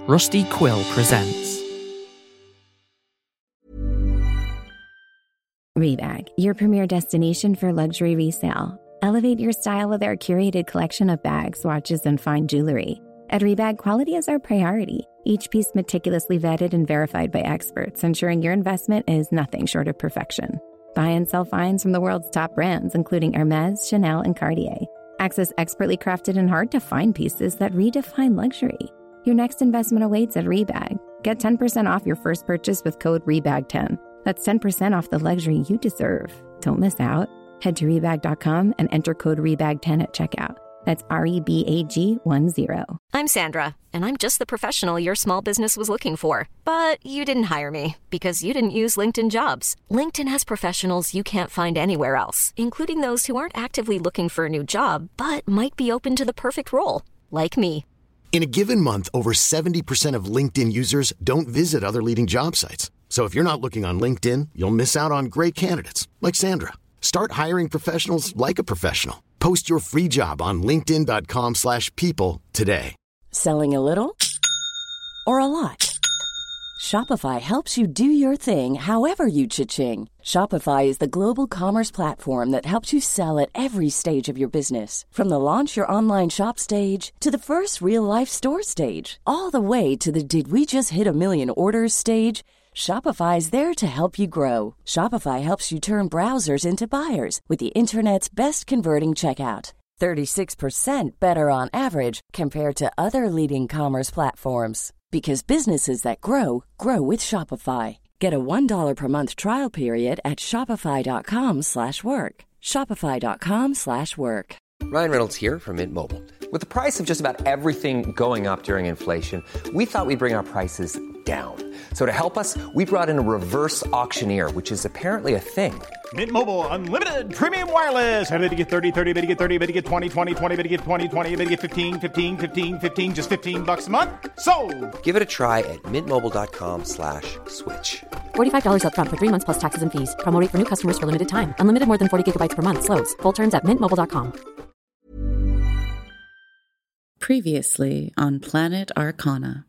Rusty Quill presents Rebag, your premier destination for luxury resale. Elevate your style with our curated collection of bags, watches, and fine jewelry. At Rebag, quality is our priority. Each piece meticulously vetted and verified by experts, ensuring your investment is nothing short of perfection. Buy and sell finds from the world's top brands, including Hermès, Chanel, and Cartier. Access expertly crafted and hard-to-find pieces that redefine luxury. Your next investment awaits at Rebag. Get 10% off your first purchase with code REBAG10. That's 10% off the luxury you deserve. Don't miss out. Head to Rebag.com and enter code REBAG10 at checkout. That's REBAG10. I'm Sandra, and I'm just the professional your small business was looking for. But you didn't hire me because you didn't use LinkedIn Jobs. LinkedIn has professionals you can't find anywhere else, including those who aren't actively looking for a new job, but might be open to the perfect role, like me. In a given month, over 70% of LinkedIn users don't visit other leading job sites. So if you're not looking on LinkedIn, you'll miss out on great candidates like Sandra. Start hiring professionals like a professional. Post your free job on linkedin.com/people today. Selling a little or a lot? Shopify helps you do your thing however you cha-ching. Shopify is the global commerce platform that helps you sell at every stage of your business. From the launch your online shop stage to the first real-life store stage, all the way to the did we just hit a million orders stage. Shopify is there to help you grow. Shopify helps you turn browsers into buyers with the internet's best converting checkout. 36% better on average compared to other leading commerce platforms. Because businesses that grow, grow with Shopify. Get a $1 per month trial period at shopify.com/work. Shopify.com/work. Ryan Reynolds here from Mint Mobile. With the price of just about everything going up during inflation, we thought we'd bring our prices down. So to help us, we brought in a reverse auctioneer, which is apparently a thing. Mint Mobile Unlimited Premium Wireless. How to get 30, 30, bit to get 30, bit to get 20, 20, 20, bit to get 20, 20, bit to get 15, 15, 15, 15, just $15 a month? Sold! Give it a try at mintmobile.com/switch. $45 up front for 3 months plus taxes and fees. Promo rate for new customers for limited time. Unlimited more than 40 gigabytes per month. Slows full terms at mintmobile.com. Previously on Planet Arcana.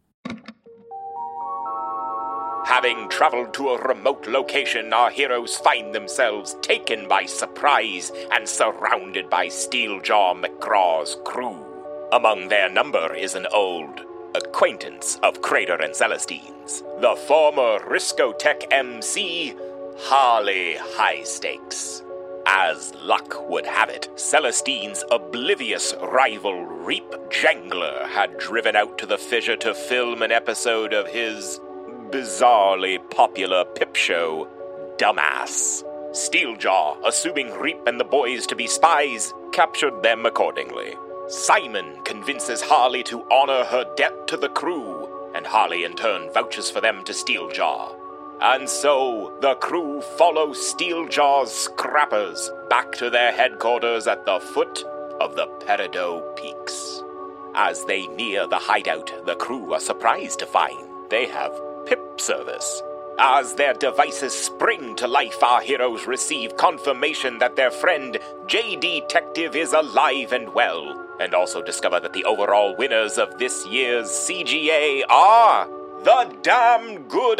Having traveled to a remote location, our heroes find themselves taken by surprise and surrounded by Steeljaw McGraw's crew. Among their number is an old acquaintance of Crater and Celestine's, the former Riscotech MC, Harley Highstakes. As luck would have it, Celestine's oblivious rival Reap Jangler had driven out to the fissure to film an episode of his bizarrely popular pip show, Dumbass. Steeljaw, assuming Reap and the boys to be spies, captured them accordingly. Simon convinces Harley to honor her debt to the crew, and Harley in turn vouches for them to Steeljaw. And so, the crew follow Steeljaw's scrappers back to their headquarters at the foot of the Peridot Peaks. As they near the hideout, the crew are surprised to find they have pip service. As their devices spring to life, our heroes receive confirmation that their friend J-Detective is alive and well, and also discover that the overall winners of this year's CGA are the Damn Good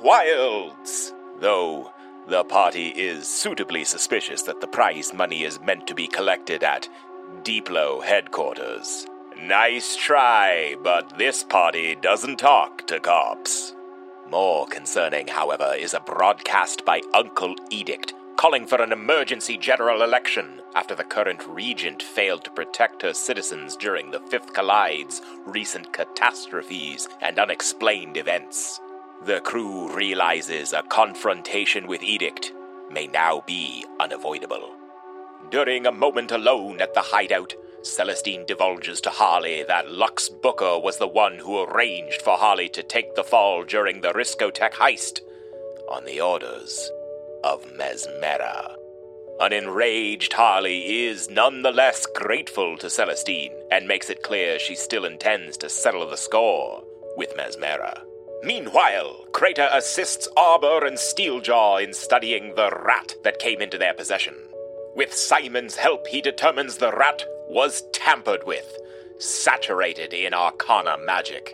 Unwilds. Though the party is suitably suspicious that the prize money is meant to be collected at Diplo headquarters. Nice try, but this party doesn't talk to cops. More concerning, however, is a broadcast by Uncle Edict calling for an emergency general election after the current regent failed to protect her citizens during the Fifth Collide's recent catastrophes and unexplained events. The crew realizes a confrontation with Edict may now be unavoidable. During a moment alone at the hideout, Celestine divulges to Harley that Lux Booker was the one who arranged for Harley to take the fall during the Riscotech heist, on the orders of Mesmera. An enraged Harley is nonetheless grateful to Celestine and makes it clear she still intends to settle the score with Mesmera. Meanwhile, Crater assists Arbor and Steeljaw in studying the rat that came into their possession. With Simon's help, he determines the rat was tampered with, saturated in arcana magic.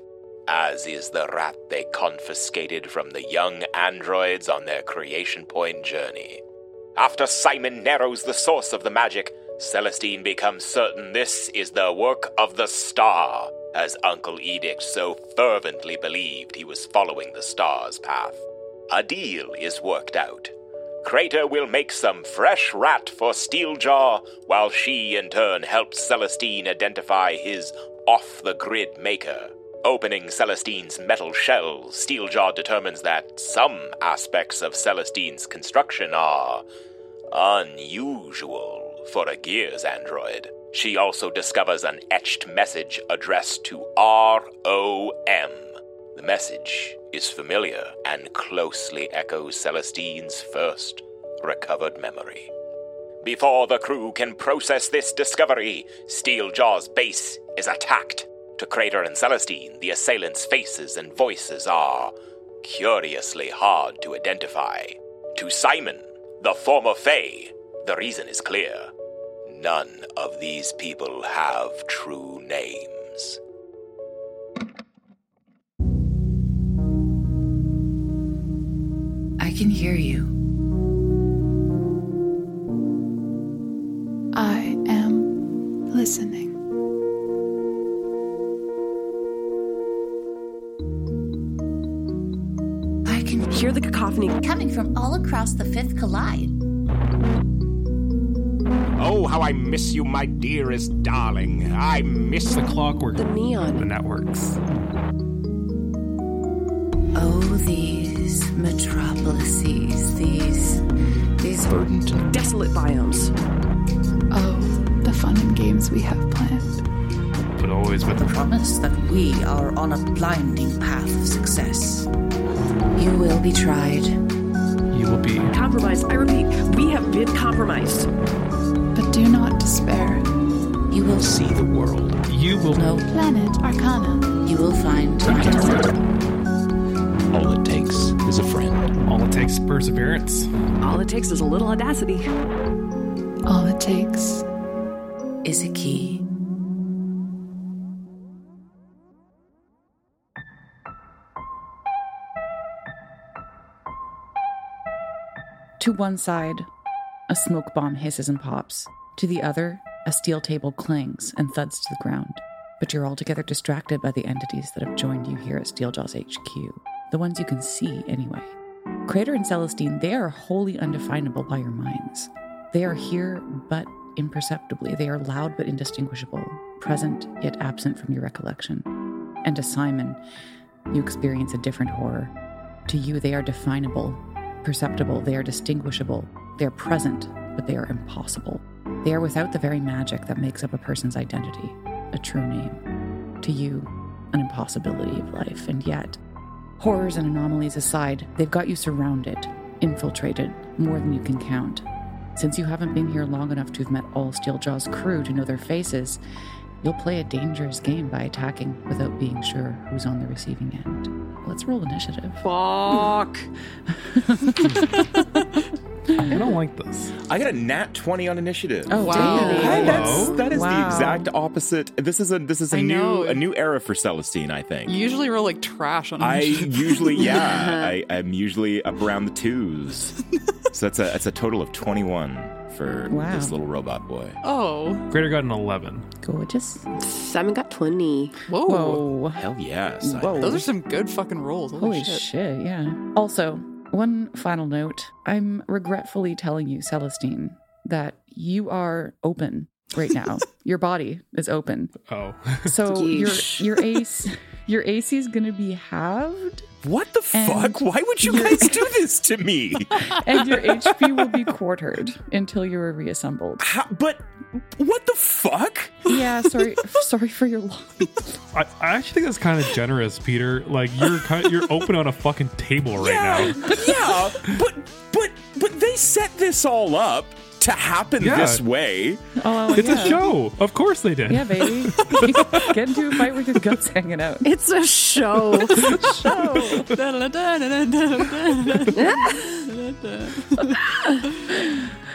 as is the rat they confiscated from the young androids on their Creation Point journey. After Simon narrows the source of the magic, Celestine becomes certain this is the work of the star, as Uncle Edict so fervently believed he was following the star's path. A deal is worked out. Crater will make some fresh rat for Steeljaw, while she in turn helps Celestine identify his off-the-grid maker. Opening Celestine's metal shell, Steeljaw determines that some aspects of Celestine's construction are unusual for a Gears android. She also discovers an etched message addressed to R.O.M. The message is familiar and closely echoes Celestine's first recovered memory. Before the crew can process this discovery, Steeljaw's base is attacked. To Crater and Celestine, the assailants' faces and voices are curiously hard to identify. To Simon, the former Fae, the reason is clear. None of these people have true names. I can hear you. I am listening. I can hear the cacophony coming from all across the Fifth Collide. Oh, how I miss you, my dearest darling. I miss The clockwork. The neon. The networks. Oh, these metropolises, these Verdant. Desolate biomes. Oh, the fun and games we have planned. But always with the promise that we are on a blinding path of success. You will be tried. You will be Compromised. I repeat, we have been compromised. But do not despair. You will see the world. You will know Planet Arcana. You will find All it takes is a friend. All it takes is perseverance. All it takes is a little audacity. All it takes is a key. To one side, a smoke bomb hisses and pops. To the other, a steel table clangs and thuds to the ground. But you're altogether distracted by the entities that have joined you here at Steeljaw's HQ. The ones you can see, anyway. Crater and Celestine, they are wholly undefinable by your minds. They are here, but imperceptibly. They are loud but indistinguishable, present yet absent from your recollection. And to Simon, you experience a different horror. To you, they are definable, perceptible, they are distinguishable, they are present, but they are impossible. They are without the very magic that makes up a person's identity, a true name. To you, an impossibility of life, and yet, horrors and anomalies aside, they've got you surrounded, infiltrated, more than you can count. Since you haven't been here long enough to have met all Steeljaw's crew to know their faces, you'll play a dangerous game by attacking without being sure who's on the receiving end. Let's roll initiative. Fuck. I don't like this. I got a nat 20 on initiative. Oh wow! That is the exact opposite. This is a new era for Celestine, I think. You usually roll like trash on I'm usually up around the 2s. So that's a total of 21 for this little robot boy. Oh. Crater got an 11. Gorgeous. Simon got 20. Whoa. Hell yes. Whoa. Those are some good fucking rolls. Holy shit, yeah. Also, one final note. I'm regretfully telling you, Celestine, that you are open right now. Your body is open. Oh. So your AC is going to be halved. What the fuck? Why would you guys do this to me? And your HP will be quartered until you are reassembled. But what the fuck? Yeah, sorry for your loss. I actually think that's kind of generous, Peter. Like you're open on a fucking table right now. Yeah, but they set this all up to happen this way. Oh, it's a show. Of course they did. Yeah, baby. Get into a fight with your guts hanging out. It's a show. It's a show.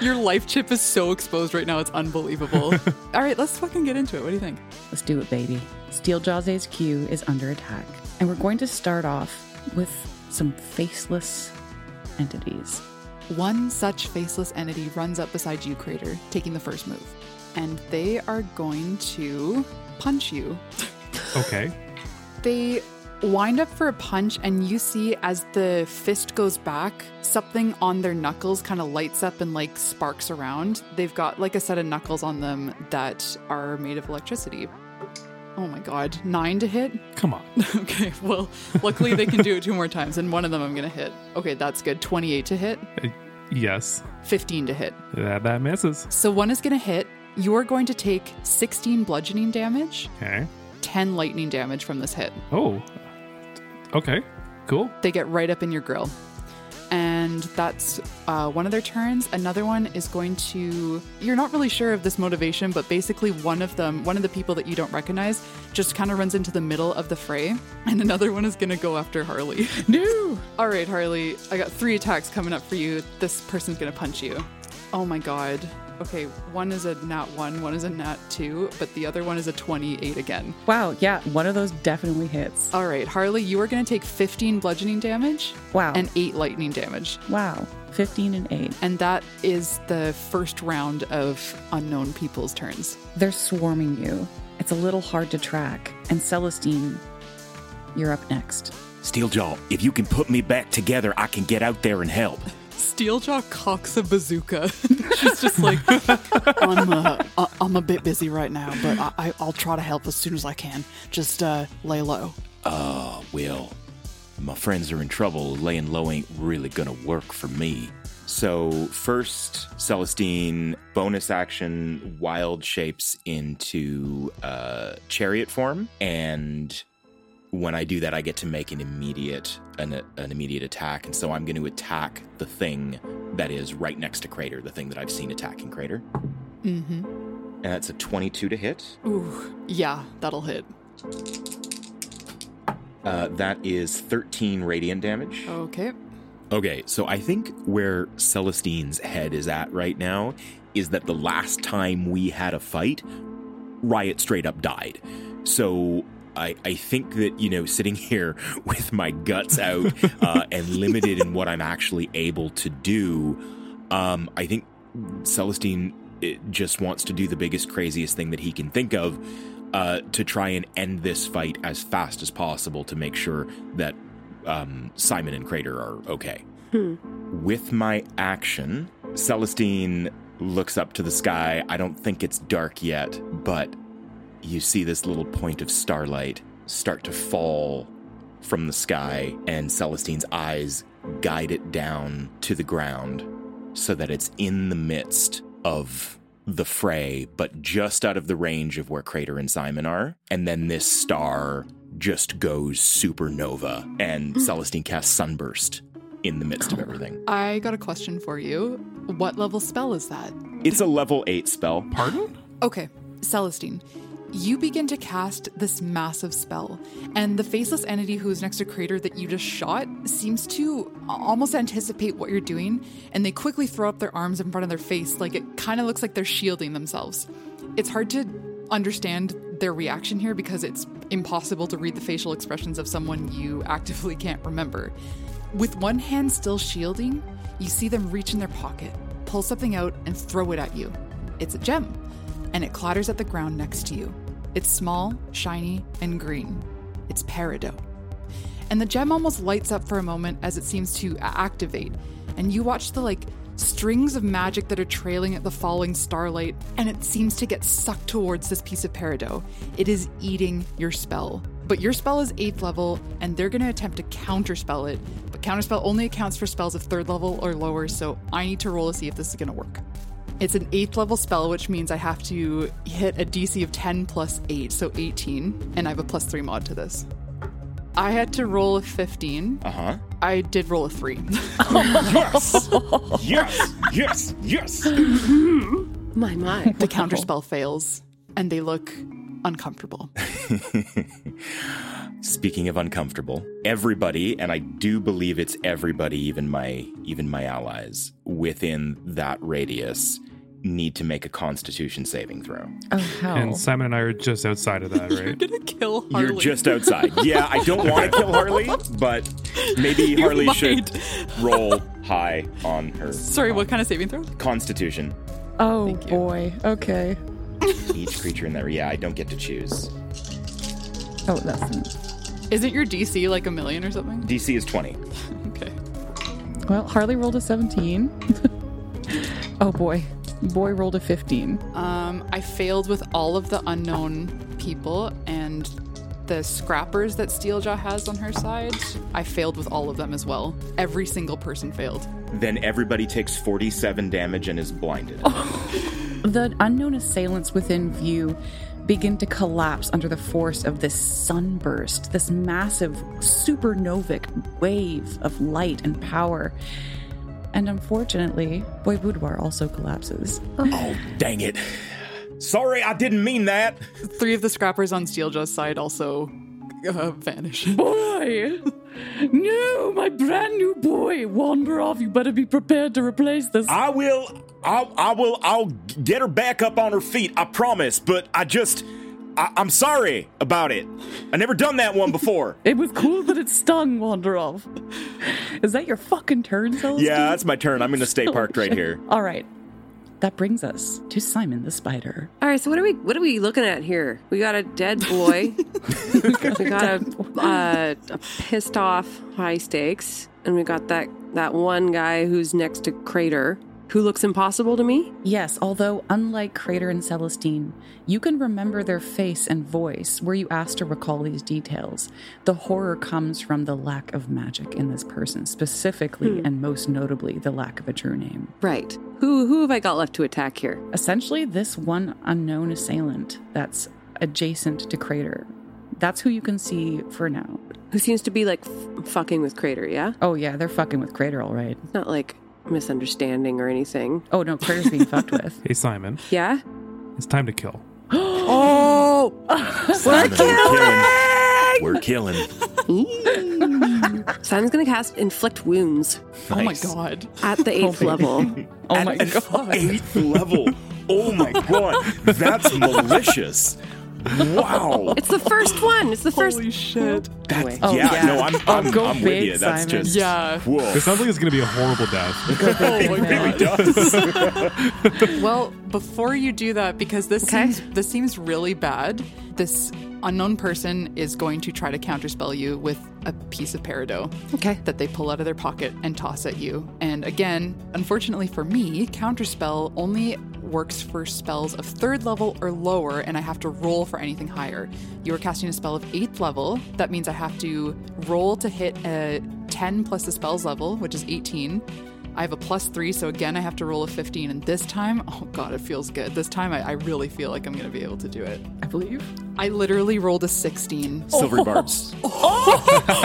Your life chip is so exposed right now. It's unbelievable. All right, let's fucking get into it. What do you think? Let's do it, baby. Steeljaw's HQ is under attack. And we're going to start off with some faceless entities. One such faceless entity runs up beside you, Crater, taking the first move. And they are going to punch you. Okay. They wind up for a punch, and you see as the fist goes back, something on their knuckles kind of lights up and like sparks around. They've got like a set of knuckles on them that are made of electricity. Oh my god, 9 to hit? Come on. Okay, well, luckily they can do it 2 more times, and one of them I'm going to hit. Okay, that's good. 28 to hit? Yes. 15 to hit. That misses. So one is going to hit. You are going to take 16 bludgeoning damage. Okay. 10 lightning damage from this hit. Oh. Okay. Cool. They get right up in your grill. And that's one of their turns. Another one is going to... You're not really sure of this motivation, but basically one of the people that you don't recognize just kind of runs into the middle of the fray. And another one is going to go after Harley. No! All right, Harley, I got 3 attacks coming up for you. This person's going to punch you. Oh my god. Okay, one is a nat 1, one is a nat 2, but the other one is a 28 again. Wow, yeah, one of those definitely hits. All right, Harley, you are going to take 15 bludgeoning damage. Wow. And 8 lightning damage. Wow, 15 and 8. And that is the first round of unknown people's turns. They're swarming you. It's a little hard to track. And Celestine, you're up next. Steeljaw, if you can put me back together, I can get out there and help. Steeljaw cocks a bazooka. She's just like, I'm a bit busy right now, but I'll try to help as soon as I can. Just lay low. Well, my friends are in trouble. Laying low ain't really gonna work for me. So first, Celestine, bonus action, wild shapes into chariot form, and when I do that, I get to make an immediate attack, and so I'm going to attack the thing that is right next to Crater, the thing that I've seen attacking Crater. Mm-hmm. And that's a 22 to hit. Ooh, yeah, that'll hit. That is 13 radiant damage. Okay. Okay, so I think where Celestine's head is at right now is that the last time we had a fight, Riot straight up died. So I think that, sitting here with my guts out and limited in what I'm actually able to do, I think Celestine just wants to do the biggest, craziest thing that he can think of to try and end this fight as fast as possible to make sure that Simon and Crater are okay. With my action, Celestine looks up to the sky. I don't think it's dark yet, but you see this little point of starlight start to fall from the sky, and Celestine's eyes guide it down to the ground so that it's in the midst of the fray, but just out of the range of where Crater and Simon are. And then this star just goes supernova, and Celestine casts Sunburst in the midst of everything. I got a question for you. What level spell is that? It's a level 8 spell. Pardon? Okay, Celestine. You begin to cast this massive spell, and the faceless entity who is next to Crater that you just shot seems to almost anticipate what you're doing, and they quickly throw up their arms in front of their face, like it kind of looks like they're shielding themselves. It's hard to understand their reaction here because it's impossible to read the facial expressions of someone you actively can't remember. With one hand still shielding, you see them reach in their pocket, pull something out, and throw it at you. It's a gem, and it clatters at the ground next to you. It's small, shiny, and green. It's peridot. And the gem almost lights up for a moment as it seems to activate, and you watch the strings of magic that are trailing at the falling starlight, and it seems to get sucked towards this piece of peridot. It is eating your spell. But your spell is 8th level, and they're going to attempt to counterspell it, but counterspell only accounts for spells of 3rd level or lower, so I need to roll to see if this is going to work. It's an 8th level spell, which means I have to hit a DC of 10 plus 8, so 18, and I have a plus 3 mod to this. I had to roll a 15. Uh-huh. I did roll a 3. Yes! Yes! My. The counterspell fails, and they look uncomfortable. Speaking of uncomfortable, everybody, and I do believe it's everybody, even my allies, within that radius, need to make a Constitution saving throw. Oh, hell. And Simon and I are just outside of that, right? You're gonna kill Harley. You're just outside. Yeah, I don't want to kill Harley, but maybe Harley should roll high on her. Sorry, what kind of saving throw? Constitution. Oh, boy. Okay. Each creature in there. Yeah, I don't get to choose. Oh, that's... Isn't your DC like 1,000,000 or something? DC is 20. Okay. Well, Harley rolled a 17. Oh, boy. Boy rolled a 15. I failed with all of the unknown people and the scrappers that Steeljaw has on her side. I failed with all of them as well. Every single person failed. Then everybody takes 47 damage and is blinded. The unknown assailants within view begin to collapse under the force of this sunburst, this massive supernovic wave of light and power. And unfortunately, Boy Boudoir also collapses. Oh, dang it. Sorry, I didn't mean that. 3 of the scrappers on Steeljaw's side also vanish. Boy! No, my brand new boy! Wander off, you better be prepared to replace this. I'll get her back up on her feet, I promise, but I'm sorry about it. I never done that one before. It was cool that it stung, Wanderoff. Is that your fucking turn, Celestine? Yeah, that's my turn. I'm going to stay parked right here. All right. That brings us to Simon the Spider. All right, so what are we looking at here? We got a dead boy. we got a pissed off High Stakes, and we got that one guy who's next to Crater, who looks impossible to me. Yes, although unlike Crater and Celestine, you can remember their face and voice were you asked to recall these details. The horror comes from the lack of magic in this person, specifically and most notably the lack of a true name. Right. Who have I got left to attack here? Essentially, this one unknown assailant that's adjacent to Crater. That's who you can see for now. Who seems to be like fucking with Crater, yeah? Oh yeah, they're fucking with Crater, all right. It's not like misunderstanding or anything. Oh no, Crater's being fucked with. Hey Simon. Yeah? It's time to kill. Oh! We're killing. Simon's gonna cast Inflict Wounds. Nice. Oh my god. At the 8th level. Oh my god. 8th level. Oh my god. That's malicious. Wow. It's the first one. It's the first. Holy shit. I'm with you. That's Simon. just. Yeah. Whoa. It sounds like it's going to be a horrible death. It really does. Well, before you do that, because this seems really bad, this unknown person is going to try to counterspell you with a piece of peridot that they pull out of their pocket and toss at you. And again, unfortunately for me, counterspell only works for spells of 3rd level or lower, and I have to roll for anything higher. You are casting a spell of 8th level. That means I have to roll to hit a 10 plus the spell's level, which is 18. I have a +3, so again, I have to roll a 15. And this time, oh god, it feels good. This time, I really feel like I'm going to be able to do it. I believe. I literally rolled a 16. Silvery barbs. Holy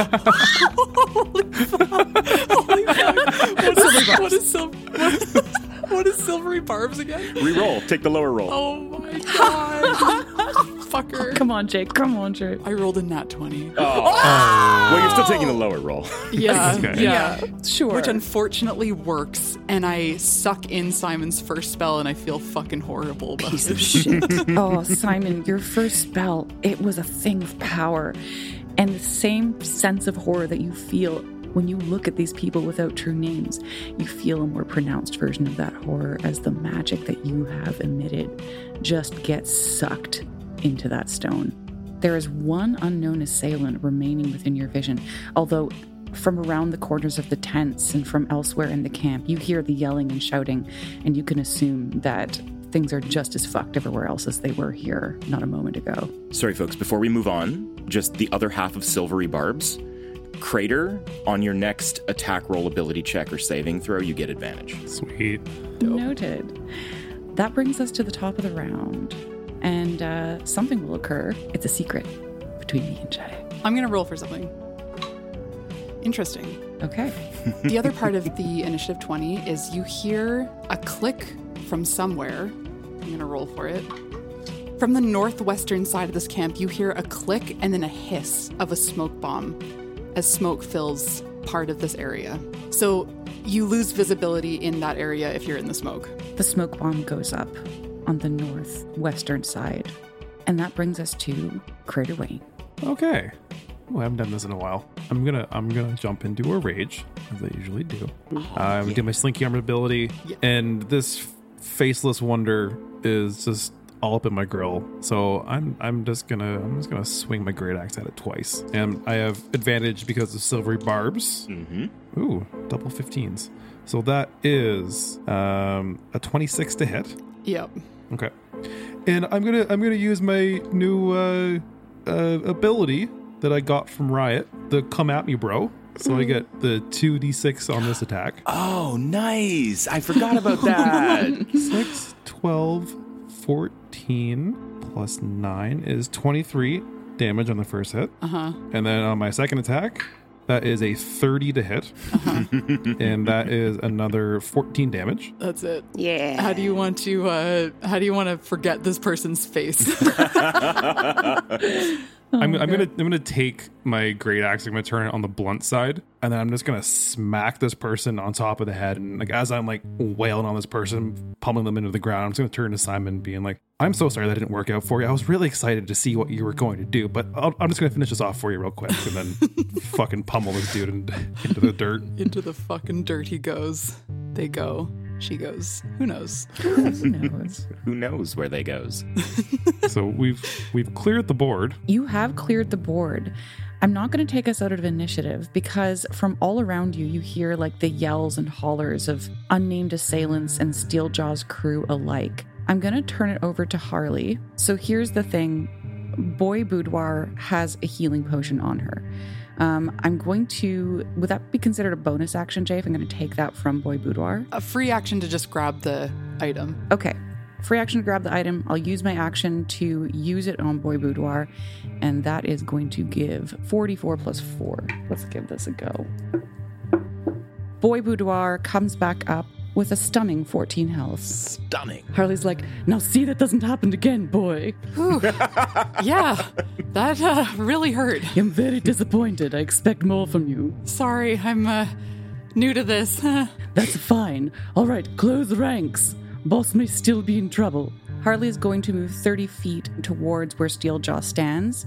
fuck. What is silvery barbs again? Reroll. Take the lower roll. Oh my god. Fucker. Come on, Jake. I rolled a nat 20. Well, you're still taking the lower roll. Yeah. Okay. Yeah. Sure. Which unfortunately works, and I suck in Simon's first spell, and I feel fucking horrible about Piece it. of shit. Oh, Simon, your first spell, it was a thing of power. And the same sense of horror that you feel when you look at these people without true names, you feel a more pronounced version of that horror as the magic that you have emitted just gets sucked into that stone. There is one unknown assailant remaining within your vision, although from around the corners of the tents and from elsewhere in the camp, you hear the yelling and shouting, and you can assume that things are just as fucked everywhere else as they were here not a moment ago. Sorry, folks, before we move on, just the other half of Silvery Barbs. Crater, on your next attack roll ability check or saving throw, you get advantage. Sweet. Dope. Noted. That brings us to the top of the round. And something will occur. It's a secret between me and Jay. I'm going to roll for something. Interesting. Okay. The other part of the initiative 20 is you hear a click from somewhere. I'm going to roll for it. From the northwestern side of this camp, you hear a click and then a hiss of a smoke bomb as smoke fills part of this area. So you lose visibility in that area if you're in the smoke. The smoke bomb goes up on the northwestern side, and that brings us to Crater Wayne. Okay. Oh, I haven't done this in a while. I'm gonna jump into a rage, as I usually do. I'm gonna do my Slinky Armor ability, and this faceless wonder is just all up in my grill. So I'm just gonna swing my great axe at it twice, and I have advantage because of silvery barbs. Mm-hmm. Ooh, double 15s. So that is a 26 to hit. Yep. Okay. And I'm gonna use my new ability that I got from Riot, the Come At Me Bro. So I get the 2d6 on this attack. Oh, nice. I forgot about that. 6, 12, 14 plus 9 is 23 damage on the first hit. Uh-huh. And then on my second attack, that is a 30 to hit. Uh-huh. And that is another 14 damage. That's it. Yeah. How do you want to forget this person's face? I'm gonna take my great axe. I'm gonna turn it on the blunt side, and then I'm just gonna smack this person on top of the head. And like as I'm like wailing on this person, pummeling them into the ground, I'm just gonna turn to Simon, being like, "I'm so sorry that didn't work out for you. I was really excited to see what you were going to do, but I'm just gonna finish this off for you real quick, and then fucking pummel this dude into the dirt." Into the fucking dirt he goes. They go. She goes. Who knows? Who knows? Who knows where they goes? So we've cleared the board. You have cleared the board. I'm not going to take us out of initiative because from all around you, you hear like the yells and hollers of unnamed assailants and Steeljaw's crew alike. I'm going to turn it over to Harley. So here's the thing. Boy Boudoir has a healing potion on her. I'm going to, would that be considered a bonus action, Jay, if I'm going to take that from Boy Boudoir? A free action to just grab the item. Okay. Free action to grab the item. I'll use my action to use it on Boy Boudoir, and that is going to give 44 plus 4. Let's give this a go. Boy Boudoir comes back up with a stunning 14 health. Stunning. Harley's like, now see that doesn't happen again, boy. Yeah, that really hurt. I'm very disappointed. I expect more from you. Sorry, I'm new to this. That's fine. All right, close ranks. Boss may still be in trouble. Harley is going to move 30 feet towards where Steeljaw stands,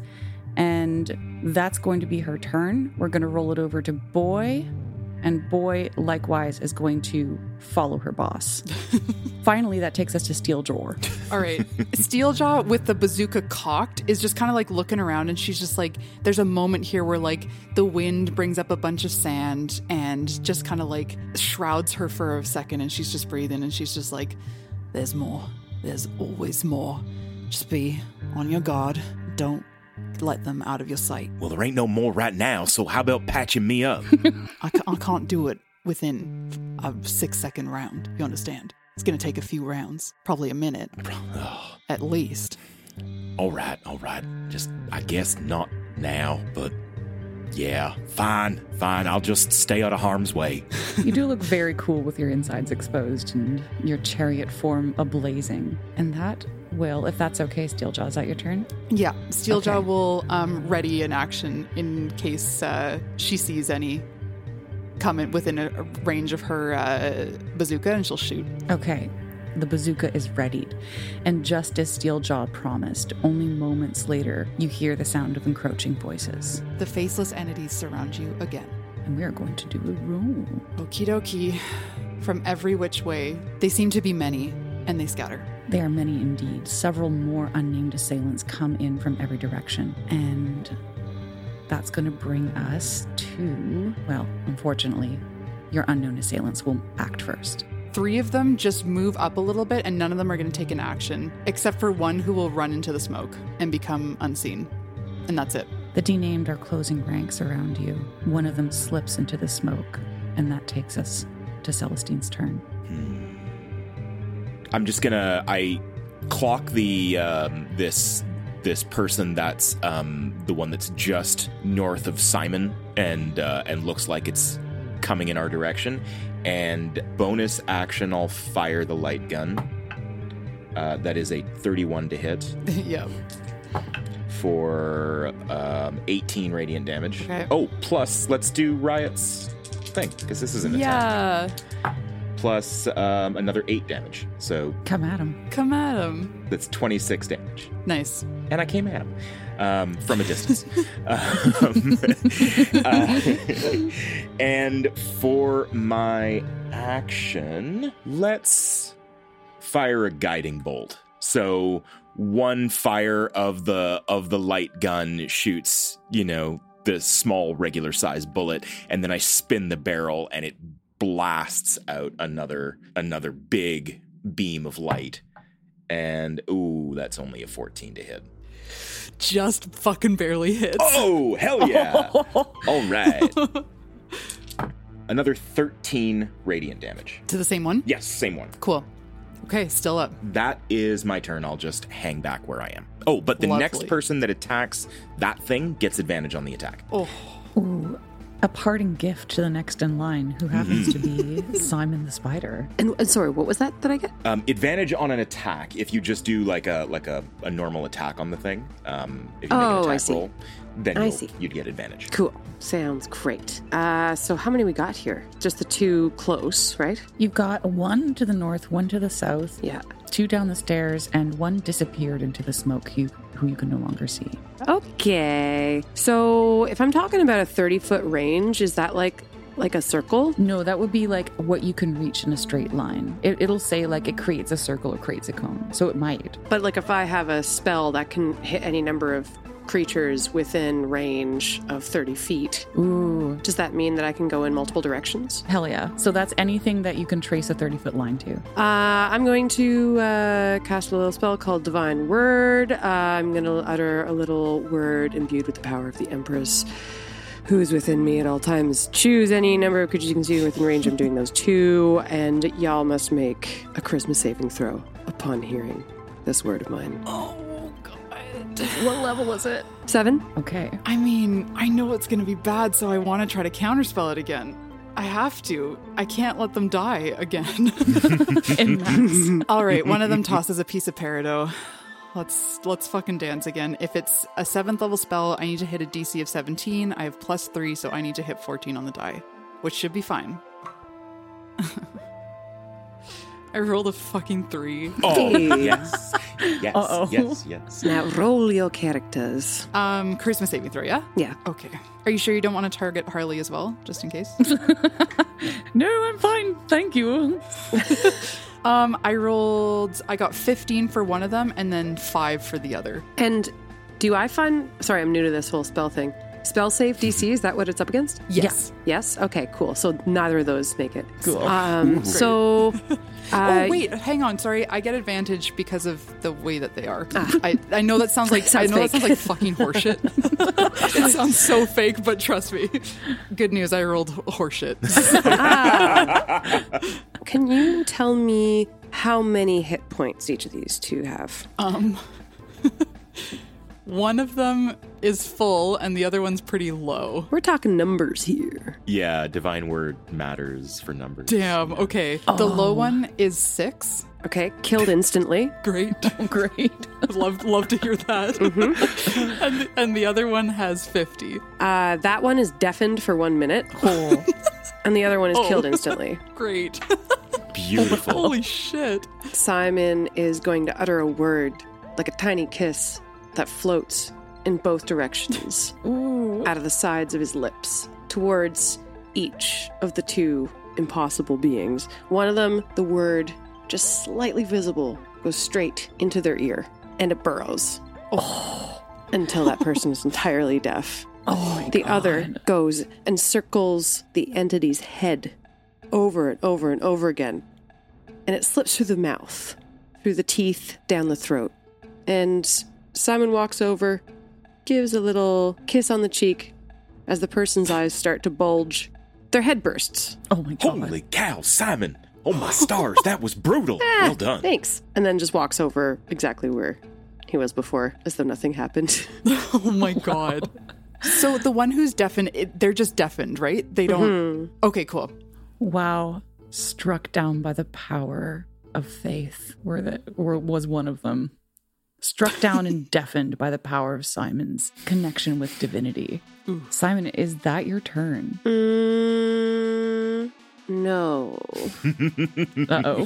and that's going to be her turn. We're going to roll it over to Boy, and Boy, likewise, is going to follow her boss. Finally, that takes us to Steeljaw. All right. Steeljaw, with the bazooka cocked, is just kind of like looking around, and she's just like, there's a moment here where like the wind brings up a bunch of sand and just kind of like shrouds her for a second, and she's just breathing, and she's just like, there's more. There's always more. Just be on your guard. Don't let them out of your sight. Well, there ain't no more right now, so how about patching me up? I can't do it within a 6-second round. You understand? It's going to take a few rounds. Probably a minute. At least. All right. Just, I guess not now, but yeah, fine. I'll just stay out of harm's way. You do look very cool with your insides exposed and your chariot form ablazing. And that will, if that's okay, Steeljaw, is that your turn? Yeah, Steeljaw will ready an action in case she sees any come within a range of her bazooka, and she'll shoot. Okay. The bazooka is readied, and just as Steeljaw promised, only moments later, you hear the sound of encroaching voices. The faceless entities surround you again. And we are going to do a roll. Okie dokie. From every which way, they seem to be many, and they scatter. They are many indeed. Several more unnamed assailants come in from every direction, and that's going to bring us to, well, unfortunately, your unknown assailants will act first. 3 of them just move up a little bit, and none of them are going to take an action, except for one who will run into the smoke and become unseen. And that's it. The denamed are closing ranks around you. One of them slips into the smoke, and that takes us to Celestine's turn. I'm just gonna, I clock the, this person that's, the one that's just north of Simon and looks like it's coming in our direction. And bonus action, I'll fire the light gun. That is a 31 to hit. Yep. For 18 radiant damage. Okay. Oh, plus, let's do Riot's thing, because this is an attack. Yeah. Plus another 8 damage. So Come at him. Come at him. that's 26 damage. Nice. And I came at him from a distance. And for my action, let's fire a guiding bolt. So one fire of the light gun shoots, the small regular sized bullet, and then I spin the barrel and it blasts out another big beam of light. And that's only a 14 to hit. Just fucking barely hits. Oh, hell yeah. All right. Another 13 radiant damage. To the same one? Yes, same one. Cool. Okay, still up. That is my turn. I'll just hang back where I am. Oh, but the next person that attacks that thing gets advantage on the attack. Oh. Ooh, a parting gift to the next in line, who happens to be Simon the Spider. And sorry, what was that I get? Advantage on an attack if you just do like a normal attack on the thing. If you make an I attack see. roll, then I see. you'd get advantage. Cool. Sounds great. So how many we got here? Just the two close, right? You've got one to the north, one to the south. Yeah. 2 down the stairs, and one disappeared into the smoke who you can no longer see. Okay. So if I'm talking about a 30-foot range, is that like a circle? No, that would be like what you can reach in a straight line. It'll say like it creates a circle or creates a cone. So it might. But like if I have a spell that can hit any number of creatures within range of 30 feet. Ooh. Does that mean that I can go in multiple directions? Hell yeah. So that's anything that you can trace a 30-foot line to. I'm going to cast a little spell called Divine Word. I'm going to utter a little word imbued with the power of the Empress, who is within me at all times. Choose any number of creatures you can see within range. I'm doing those 2, and y'all must make a charisma saving throw upon hearing this word of mine. Oh, God. What level is it? 7. Okay. I mean, I know it's going to be bad, so I want to try to counterspell it again. I have to. I can't let them die again. All right, one of them tosses a piece of peridot. Let's fucking dance again. If it's a 7th level spell, I need to hit a DC of 17. I have +3, so I need to hit 14 on the die, which should be fine. I rolled a fucking 3. Oh, yes. Yes, Uh-oh. yes. Now roll your characters. Charisma saving throw, yeah? Yeah. Okay. Are you sure you don't want to target Harley as well, just in case? No, I'm fine. Thank you. I got 15 for one of them and then 5 for the other. And do I find... Sorry, I'm new to this whole spell thing. Spell save DC, is that what it's up against? Yes. Yes? Okay, cool. So neither of those make it. Cool. So... oh, wait, hang on. Sorry, I get advantage because of the way that they are. I know that sounds like Sounds that sounds like fucking horseshit. It sounds so fake, but trust me. Good news, I rolled horseshit. Can you tell me how many hit points each of these two have? One of them is full and the other one's pretty low. We're talking numbers here. Yeah, Divine Word matters for numbers. Damn, okay. The low one is 6. Okay, killed instantly. Great. Great. Love to hear that. Mm-hmm. and the other one has 50. That one is deafened for 1 minute. Oh. And the other one is killed instantly. Great. Beautiful. Holy shit. Simon is going to utter a word, like a tiny kiss, that floats in both directions. Ooh. Out of the sides of his lips towards each of the two impossible beings. One of them, the word, just slightly visible, goes straight into their ear, and it burrows until that person is entirely deaf. The other goes and circles the entity's head over and over and over again, and it slips through the mouth, through the teeth, down the throat. And Simon walks over, gives a little kiss on the cheek as the person's eyes start to bulge. Their head bursts. Oh my God. Holy cow, Simon. Oh my stars, that was brutal. Well done. Thanks. And then just walks over exactly where he was before, as though nothing happened. Oh my God. So the one who's deafened, they're just deafened, right? They don't... Okay, cool. Wow. Struck down by the power of faith was one of them. Struck down and deafened by the power of Simon's connection with divinity. Ooh. Simon, is that your turn? No. Uh-oh.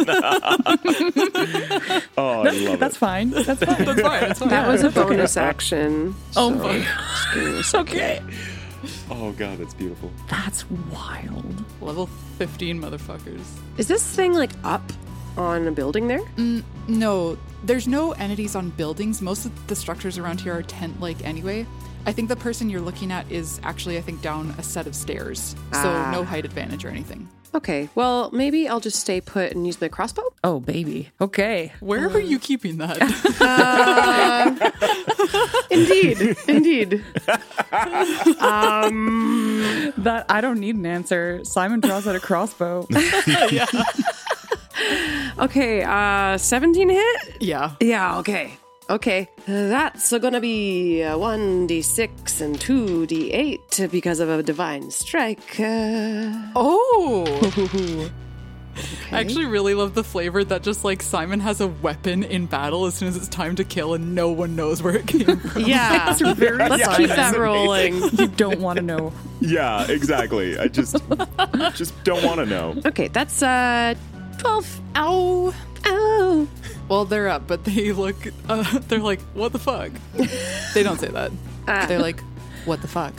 Oh, I love That's it. fine. That's fine. That's fine. That's fine. That was a bonus action. Oh, so my just give me a second. Okay. Oh, God, that's beautiful. That's wild. Level 15 motherfuckers. Is this thing like up on a building there? No, there's no entities on buildings. Most of the structures around here are tent-like anyway. I think the person you're looking at is actually, I think, down a set of stairs. So no height advantage or anything. Okay, well, maybe I'll just stay put and use my crossbow. Oh, baby. Okay. Where are you keeping that? Indeed. That I don't need an answer. Simon draws out a crossbow. Yeah. Okay, 17 hit? Yeah. Yeah, okay. Okay, that's gonna be 1d6 and 2d8 because of a divine strike. Oh! I actually really love the flavor that just like Simon has a weapon in battle as soon as it's time to kill and no one knows where it came from. Yeah, It's very let's keep that rolling. You don't want to know. Yeah, exactly. I just don't want to know. Okay, that's 12. Ow! Ow! Well, they're up, but they look, they're like, what the fuck? They don't say that. They're like, what the fuck?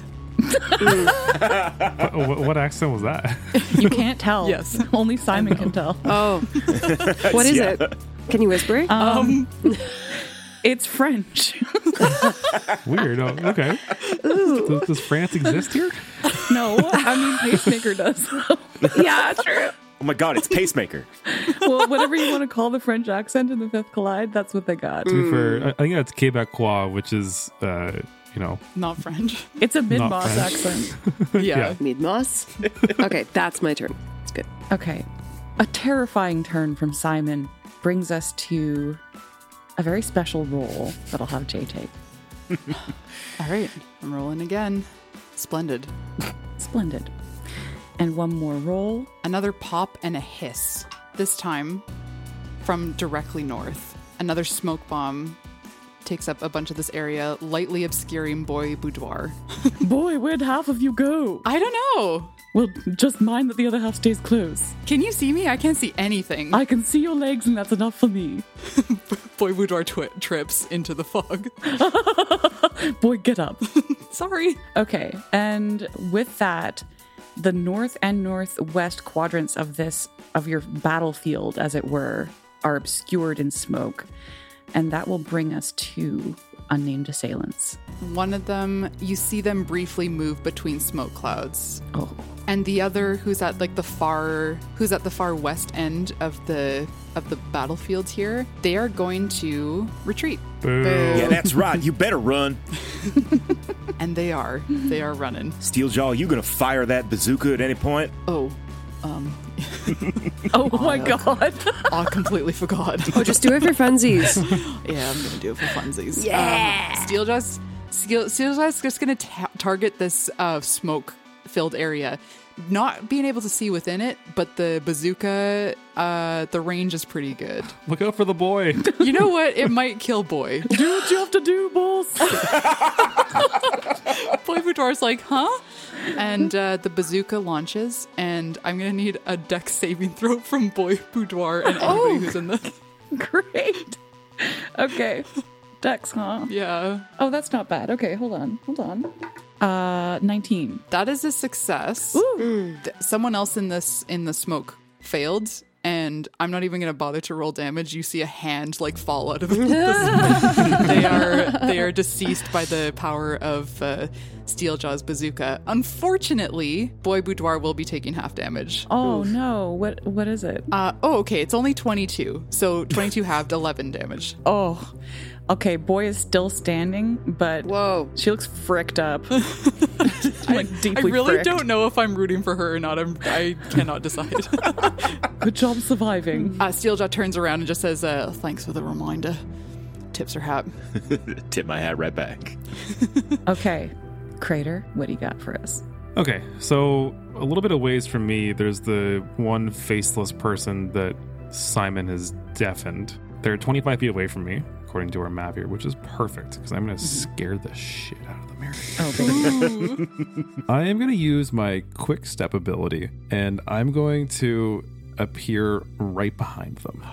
What accent was that? You can't tell. Yes. Only Simon can tell. Oh. What is it? Can you whisper it? It's French. Weird. Oh, okay. Does France exist here? No, I mean Pacemaker does. Yeah, true. Oh my God, it's Pacemaker. Well, whatever you want to call the French accent in the Fifth Collide, that's what they got. To be fair, I think that's Quebecois, which is, Not French. It's a Not mid-moss French. accent. Yeah. Mid-moss? Okay, that's my turn. It's good. Okay. A terrifying turn from Simon brings us to a very special roll that I'll have Jay take. All right, I'm rolling again. Splendid. Splendid. And one more roll. Another pop and a hiss. This time from directly north. Another smoke bomb takes up a bunch of this area, lightly obscuring Boy Boudoir. Boy, where'd half of you go? I don't know. Well, just mind that the other half stays close. Can you see me? I can't see anything. I can see your legs, and that's enough for me. Boy Boudoir trips into the fog. Boy, get up. Sorry. Okay, and with that, the north and northwest quadrants of your battlefield, as it were, are obscured in smoke. And that will bring us to unnamed assailants. One of them, you see them briefly move between smoke clouds. Oh. And the other, who's at the far west end of the battlefield here, they are going to retreat. Boo. Yeah, that's right. You better run. And they are running. Steeljaw, you gonna fire that bazooka at any point? Oh, Oh my God. I completely forgot. Oh, just do it for funsies. Yeah, I'm gonna do it for funsies. Yeah. Steeljaw's just gonna target this smoke-filled area. Not being able to see within it, but the bazooka, the range is pretty good. Look out for the boy. You know what? It might kill Boy. Do what you have to do, boss. Boy Boudoir's like, huh? And the bazooka launches, and I'm going to need a dex saving throw from Boy Boudoir and anybody who's in the... Great. Okay. Dex, huh? Yeah. Oh, that's not bad. Okay, hold on. 19. That is a success. Ooh. Someone else in the smoke failed, and I'm not even going to bother to roll damage. You see a hand fall out of it. They are deceased by the power of Steeljaw's bazooka. Unfortunately, Boy Boudoir will be taking half damage. Oh no! What is it? Okay. It's only 22, so 22 halved, 11 damage. Oh. Okay, Boy is still standing, but whoa, she looks fricked up. Deeply I really fricked. don't know if I'm rooting for her or not. I cannot decide. Good job surviving. Steeljaw turns around and just says, thanks for the reminder. Tips her hat. Tip my hat right back. Okay, Crater, what do you got for us? Okay, so a little bit of ways from me, there's the one faceless person that Simon is deafened. They're 25 feet away from me, according to our map here, which is perfect because I'm going to scare the shit out of them here. Oh, baby. I am going to use my quick step ability, and I'm going to appear right behind them.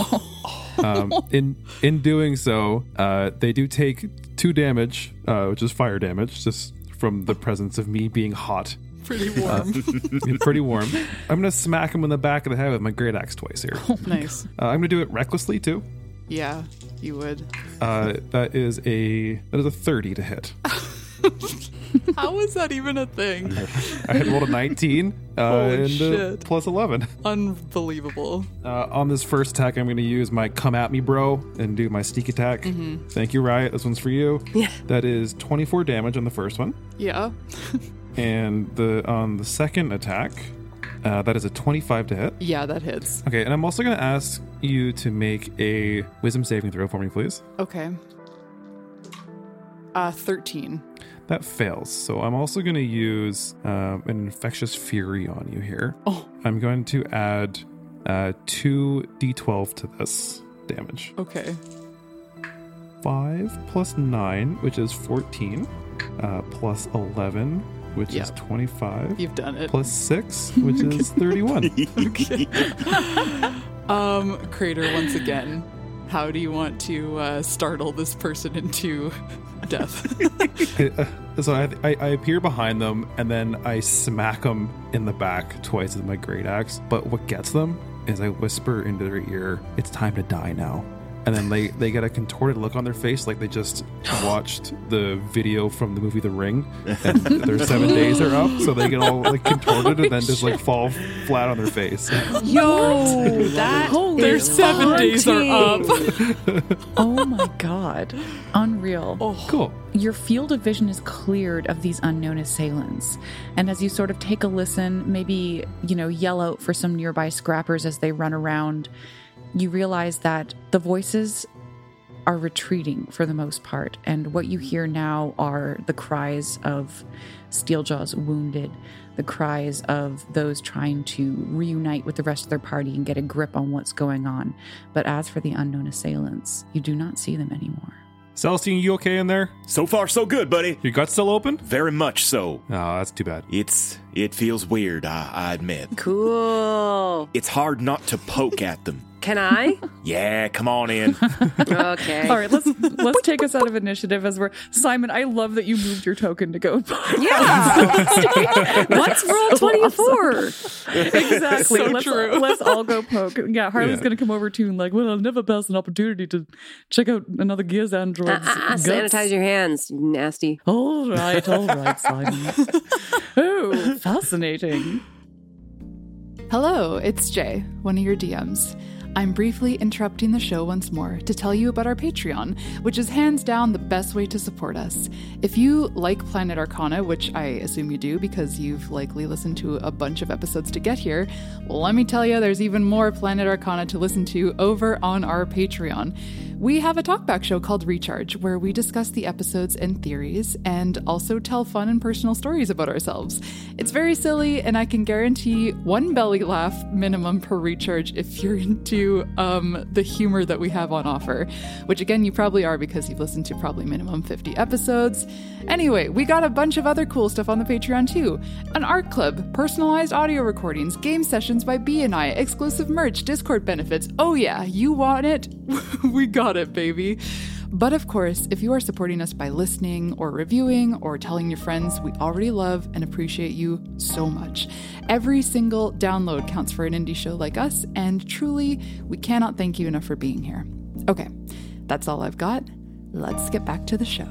In doing so, they do take 2 damage, which is fire damage, just from the presence of me being hot. Pretty warm. Pretty warm. I'm going to smack him in the back of the head with my great axe twice here. Nice. I'm going to do it recklessly too. Yeah, you would. That is a 30 to hit. How is that even a thing? I had rolled a 19 and shit. Plus 11. Unbelievable. On this first attack, I'm going to use my come at me, bro, and do my sneak attack. Mm-hmm. Thank you, Riot. This one's for you. Yeah. That is 24 damage on the first one. Yeah. And on the second attack, that is a 25 to hit. Yeah, that hits. Okay, and I'm also going to ask you to make a wisdom saving throw for me, please. Okay. 13. That fails. So I'm also going to use an infectious fury on you here. Oh. I'm going to add 2d12 to this damage. Okay. 5 plus 9, which is 14, plus 11, which is 25. You've done it. Plus 6, which is 31. Okay. Crater, once again, how do you want to startle this person into death? So I appear behind them, and then I smack them in the back twice with my great axe. But what gets them is I whisper into their ear, "It's time to die now." And then they get a contorted look on their face like they just watched the video from the movie The Ring, and their 7 days are up, so they get all like contorted and then just like fall flat on their face. Yo, that their 7 days are up. Oh my god. Unreal. Oh, cool. Your field of vision is cleared of these unknown assailants. And as you sort of take a listen, maybe, yell out for some nearby scrappers as they run around, you realize that the voices are retreating for the most part. And what you hear now are the cries of Steeljaw's wounded, the cries of those trying to reunite with the rest of their party and get a grip on what's going on. But as for the unknown assailants, you do not see them anymore. Celestine, you okay in there? So far, so good, buddy. Your gut's still open? Very much so. Oh, that's too bad. It feels weird, I admit. Cool. It's hard not to poke at them. Can I? Yeah, come on in. Okay. All right, let's take us out of initiative as we're... Simon, I love that you moved your token to go. Yeah. Let's roll 24. Exactly. So true. Let's all go poke. Yeah, Harley's going to come over to you and I'll never pass an opportunity to check out another Gears android's guts. Sanitize your hands, you nasty. All right, Simon. Oh, fascinating. Hello, it's Jay, one of your DMs. I'm briefly interrupting the show once more to tell you about our Patreon, which is hands down the best way to support us. If you like Planet Arcana, which I assume you do because you've likely listened to a bunch of episodes to get here, well, let me tell you, there's even more Planet Arcana to listen to over on our Patreon. We have a talkback show called Recharge, where we discuss the episodes and theories, and also tell fun and personal stories about ourselves. It's very silly, and I can guarantee one belly laugh minimum per recharge if you're into the humor that we have on offer, which again, you probably are because you've listened to probably minimum 50 episodes. Anyway, we got a bunch of other cool stuff on the Patreon too. An art club, personalized audio recordings, game sessions by B and I, exclusive merch, Discord benefits. Oh yeah, you want it? We got it, baby. But of course, if you are supporting us by listening or reviewing or telling your friends, we already love and appreciate you so much. Every single download counts for an indie show like us, and truly, we cannot thank you enough for being here. Okay, that's all I've got. Let's get back to the show.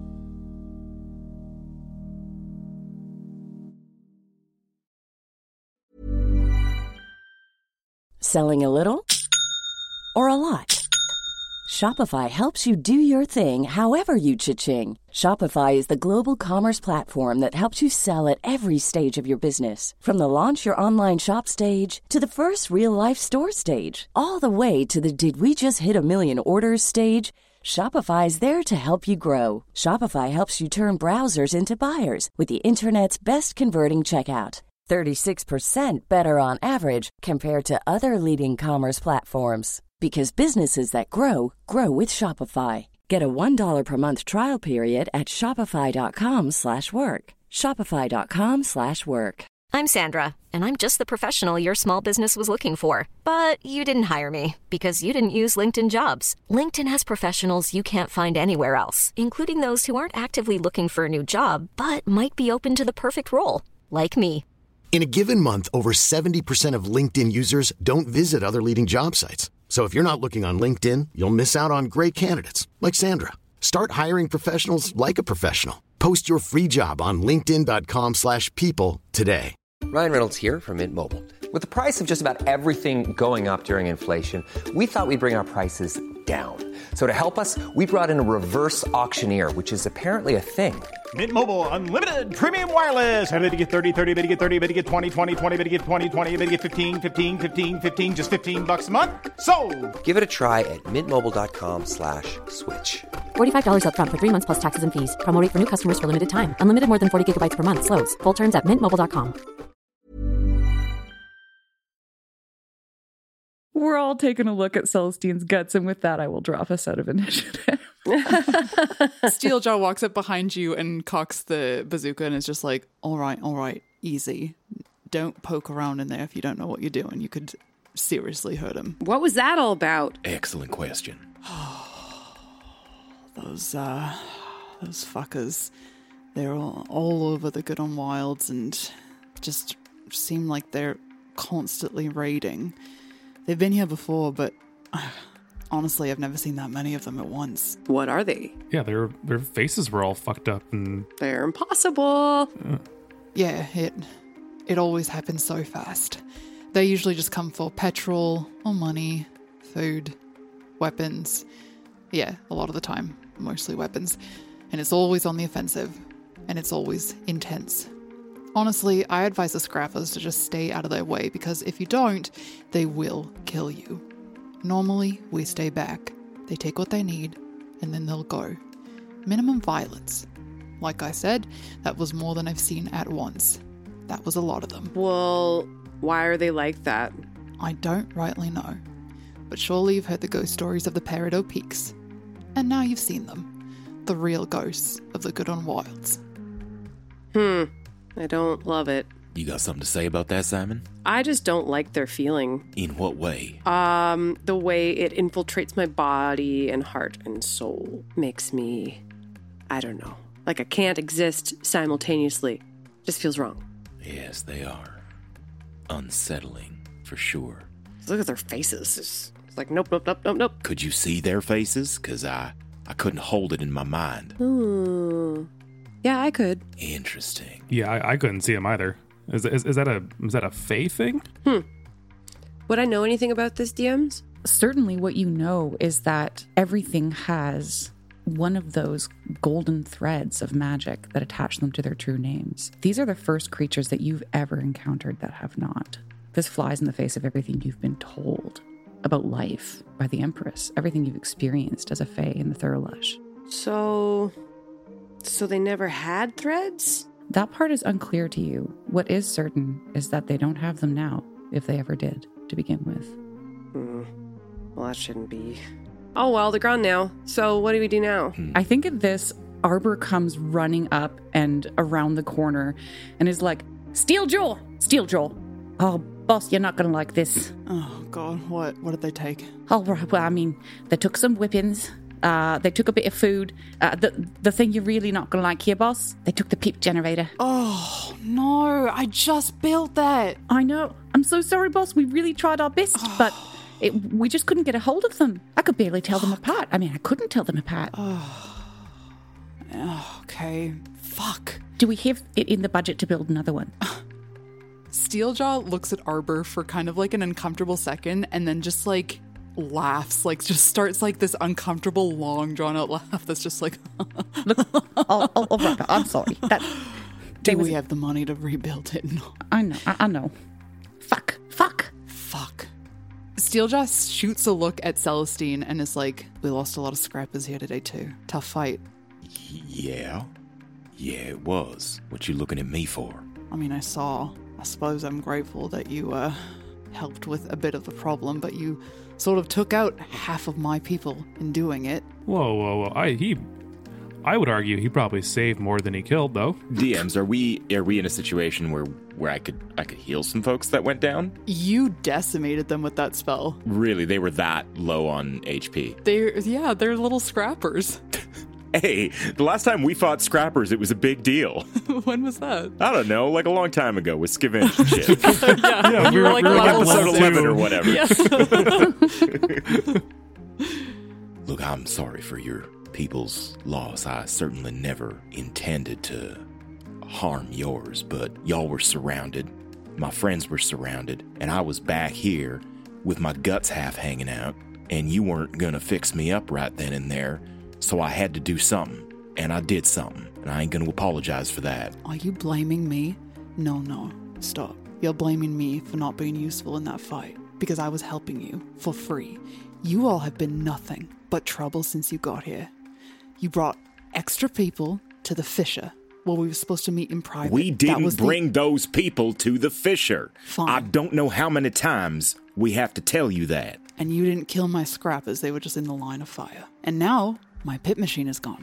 Selling a little or a lot? Shopify helps you do your thing however you cha-ching. Shopify is the global commerce platform that helps you sell at every stage of your business. From the launch your online shop stage to the first real-life store stage, all the way to the did we just hit a million orders stage. Shopify is there to help you grow. Shopify helps you turn browsers into buyers with the internet's best converting checkout. 36% better on average compared to other leading commerce platforms. Because businesses that grow, grow with Shopify. Get a $1 per month trial period at shopify.com/work. Shopify.com/work. I'm Sandra, and I'm just the professional your small business was looking for. But you didn't hire me because you didn't use LinkedIn Jobs. LinkedIn has professionals you can't find anywhere else, including those who aren't actively looking for a new job, but might be open to the perfect role, like me. In a given month, over 70% of LinkedIn users don't visit other leading job sites. So if you're not looking on LinkedIn, you'll miss out on great candidates like Sandra. Start hiring professionals like a professional. Post your free job on linkedin.com/people today. Ryan Reynolds here from Mint Mobile. With the price of just about everything going up during inflation, we thought we'd bring our prices down. So to help us, we brought in a reverse auctioneer, which is apparently a thing. Mint Mobile Unlimited Premium Wireless. How to get 30, 30, how to get 30, how to get 20, 20, 20, how to get 20, 20, how to get 15, 15, 15, 15, just $15 a month? Sold! Give it a try at mintmobile.com/switch. $45 up front for 3 months plus taxes and fees. Promo rate for new customers for limited time. Unlimited more than 40 gigabytes per month. Slows full terms at mintmobile.com. We're all taking a look at Celestine's guts, and with that, I will drop us out of initiative. Steeljaw walks up behind you and cocks the bazooka and is just like, all right, easy. Don't poke around in there if you don't know what you're doing. You could seriously hurt him. What was that all about? Excellent question. Those fuckers. They're all over the Good on Wilds and just seem like they're constantly raiding. They've been here before, but honestly, I've never seen that many of them at once. What are they? Yeah, their faces were all fucked up and they're impossible. Yeah, it always happens so fast. They usually just come for petrol or money, food, weapons. Yeah, a lot of the time, mostly weapons. And it's always on the offensive, and it's always intense. Honestly, I advise the scrappers to just stay out of their way, because if you don't, they will kill you. Normally, we stay back. They take what they need, and then they'll go. Minimum violence. Like I said, that was more than I've seen at once. That was a lot of them. Well, why are they like that? I don't rightly know. But surely you've heard the ghost stories of the Peridot Peaks. And now you've seen them. The real ghosts of the Good on Wilds. I don't love it. You got something to say about that, Simon? I just don't like their feeling. In what way? The way it infiltrates my body and heart and soul. Makes me, I don't know, like I can't exist simultaneously. Just feels wrong. Yes, they are. Unsettling, for sure. Look at their faces. It's like, nope. Could you see their faces? Because I couldn't hold it in my mind. Yeah, I could. Interesting. Yeah, I couldn't see him either. Is that a Fae thing? Would I know anything about this, DMs? Certainly what you know is that everything has one of those golden threads of magic that attach them to their true names. These are the first creatures that you've ever encountered that have not. This flies in the face of everything you've been told about life by the Empress, everything you've experienced as a Fae in the Thurlush. So they never had threads? That part is unclear to you. What is certain is that they don't have them now, if they ever did, to begin with. Well, that shouldn't be. Oh, well, they're gone now. So what do we do now? I think at this, Arbor comes running up and around the corner and is like, Steeljaw! Oh, boss, you're not going to like this. Oh, God, what did they take? Oh, well, I mean, they took some whippings. They took a bit of food. The thing you're really not going to like here, boss, they took the peep generator. Oh, no, I just built that. I know. I'm so sorry, boss. We really tried our best, but we just couldn't get a hold of them. I could barely tell them apart. I mean, I couldn't tell them apart. Okay, fuck. Do we have it in the budget to build another one? Steeljaw looks at Arbor for kind of like an uncomfortable second and then just like laughs, like just starts like this uncomfortable, long drawn out laugh that's just like, look, I'll wrap it. I'm sorry. Do we have the money to rebuild it? No. I know. Fuck. Steeljaw shoots a look at Celestine and is like, we lost a lot of scrappers here today too. Tough fight. Yeah, it was. What you looking at me for? I mean, I saw. I suppose I'm grateful that you helped with a bit of the problem, but you sort of took out half of my people in doing it. Whoa. I would argue he probably saved more than he killed, though. DMs, are we in a situation where I could heal some folks that went down? You decimated them with that spell. Really, they were that low on HP. They're little scrappers. Hey, the last time we fought scrappers, it was a big deal. When was that? I don't know, like a long time ago with Skivench and shit. Yeah, we were like episode 11 or whatever. Yes. Look, I'm sorry for your people's loss. I certainly never intended to harm yours, but y'all were surrounded. My friends were surrounded, and I was back here with my guts half hanging out, and you weren't gonna fix me up right then and there, so I had to do something, and I did something, and I ain't gonna apologize for that. Are you blaming me? No, stop. You're blaming me for not being useful in that fight, because I was helping you for free. You all have been nothing but trouble since you got here. You brought extra people to the Fissure, where we were supposed to meet in private. We didn't bring those people to the Fissure. Fine. I don't know how many times we have to tell you that. And you didn't kill my scrappers, they were just in the line of fire. And now, my pit machine is gone.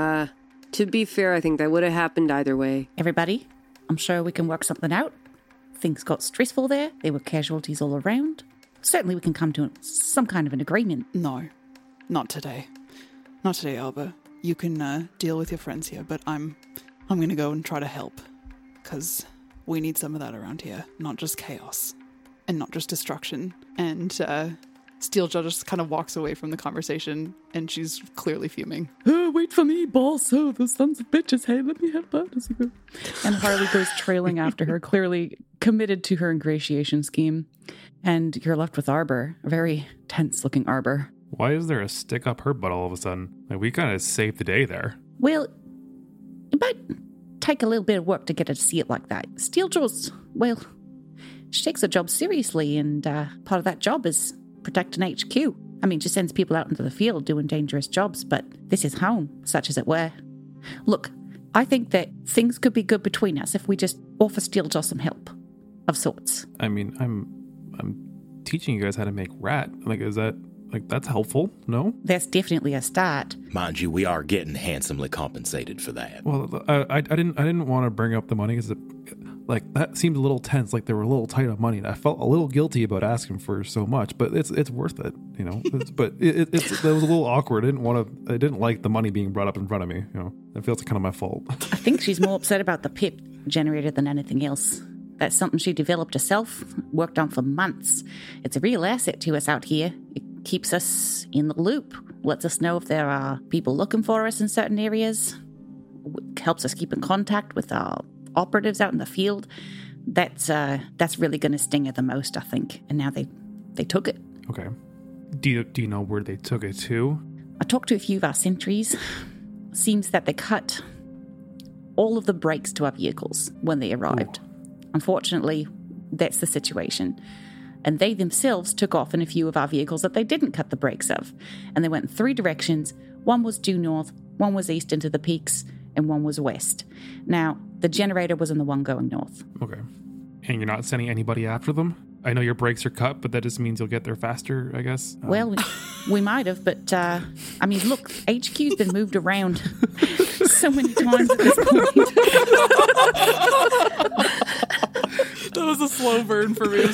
To be fair, I think that would have happened either way. Everybody, I'm sure we can work something out. Things got stressful there. There were casualties all around. Certainly we can come to some kind of an agreement. No, not today. Not today, Alba. You can deal with your friends here, but I'm going to go and try to help. Because we need some of that around here. Not just chaos. And not just destruction. And Steeljaw just kind of walks away from the conversation, and she's clearly fuming. Wait for me, boss. Oh, those sons of bitches. Hey, let me help out as you go. And Harley goes trailing after her, clearly committed to her ingratiation scheme. And you're left with Arbor, a very tense-looking Arbor. Why is there a stick up her butt all of a sudden? Like, we kind of saved the day there. Well, it might take a little bit of work to get her to see it like that. Steeljaw's, well, she takes her job seriously, and part of that job is protecting HQ. I mean, she sends people out into the field doing dangerous jobs, but this is home, such as it were. Look, I think that things could be good between us if we just offer Steeljaw some help of sorts. I mean, I'm teaching you guys how to make rat. Like, is that, like, that's helpful? No? That's definitely a start. Mind you, we are getting handsomely compensated for that. Well, I didn't want to bring up the money because, like, that seemed a little tense. Like, they were a little tight on money. And I felt a little guilty about asking for so much, but it's worth it, you know. But it was a little awkward. I didn't like the money being brought up in front of me. You know, it feels kind of my fault. I think she's more upset about the pip generator than anything else. That's something she developed herself, worked on for months. It's a real asset to us out here. It keeps us in the loop, lets us know if there are people looking for us in certain areas, helps us keep in contact with our operatives out in the field. That's really going to sting her the most, I think. And now they took it. Okay. Do you know where they took it to? I talked to a few of our sentries. Seems that they cut all of the brakes to our vehicles when they arrived. Ooh. Unfortunately, that's the situation. And they themselves took off in a few of our vehicles that they didn't cut the brakes of. And they went in 3 directions. One was due north, one was east into the peaks, and one was west. Now, the generator was in the one going north. Okay. And you're not sending anybody after them? I know your brakes are cut, but that just means you'll get there faster, I guess. Well, we might have, but, I mean, look, HQ's been moved around so many times at this point. That was a slow burn for me.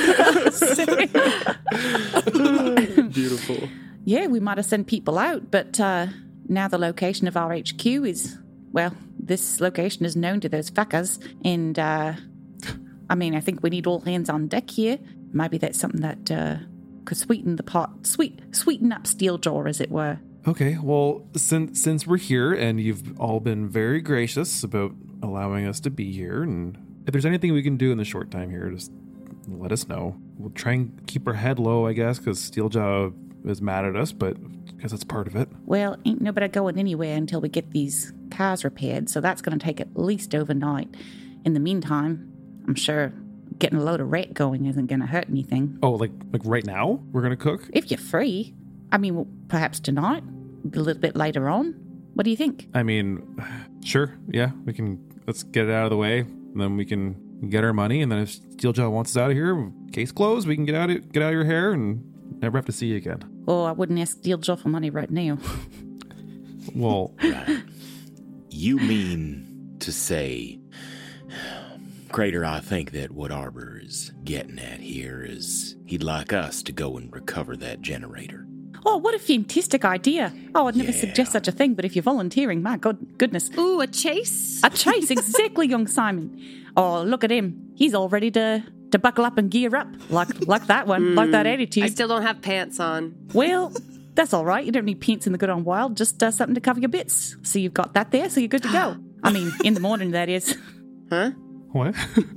Beautiful. Yeah, we might have sent people out, but now the location of our HQ is, well, this location is known to those fuckers, and I mean, I think we need all hands on deck here. Maybe that's something that could sweeten the pot, sweeten up Steeljaw, as it were. Okay, well, since we're here and you've all been very gracious about allowing us to be here, and if there's anything we can do in the short time here, just let us know. We'll try and keep our head low, I guess, because Steeljaw is mad at us, but I guess that's part of it. Well, ain't nobody going anywhere until we get these cars repaired, so that's going to take at least overnight. In the meantime, I'm sure getting a load of rat going isn't going to hurt anything. Oh, like right now? We're going to cook? If you're free. I mean, well, perhaps tonight, a little bit later on. What do you think? I mean, sure, yeah, let's get it out of the way, and then we can get our money, and then if Steeljaw wants us out of here, case closed, we can get out of your hair and never have to see you again. Oh, I wouldn't ask Steeljaw for money right now. Well, you mean to say, Crater, I think that what Arbor is getting at here is he'd like us to go and recover that generator. Oh, what a fantastic idea. Oh, I'd never suggest such a thing, but if you're volunteering, my goodness. Ooh, a chase? A chase, exactly, young Simon. Oh, look at him. He's all ready to buckle up and gear up, like that one, like that attitude. I still don't have pants on. Well, that's all right. You don't need pants in the good old wild, just something to cover your bits. So you've got that there, so you're good to go. I mean, in the morning, that is. Huh? What?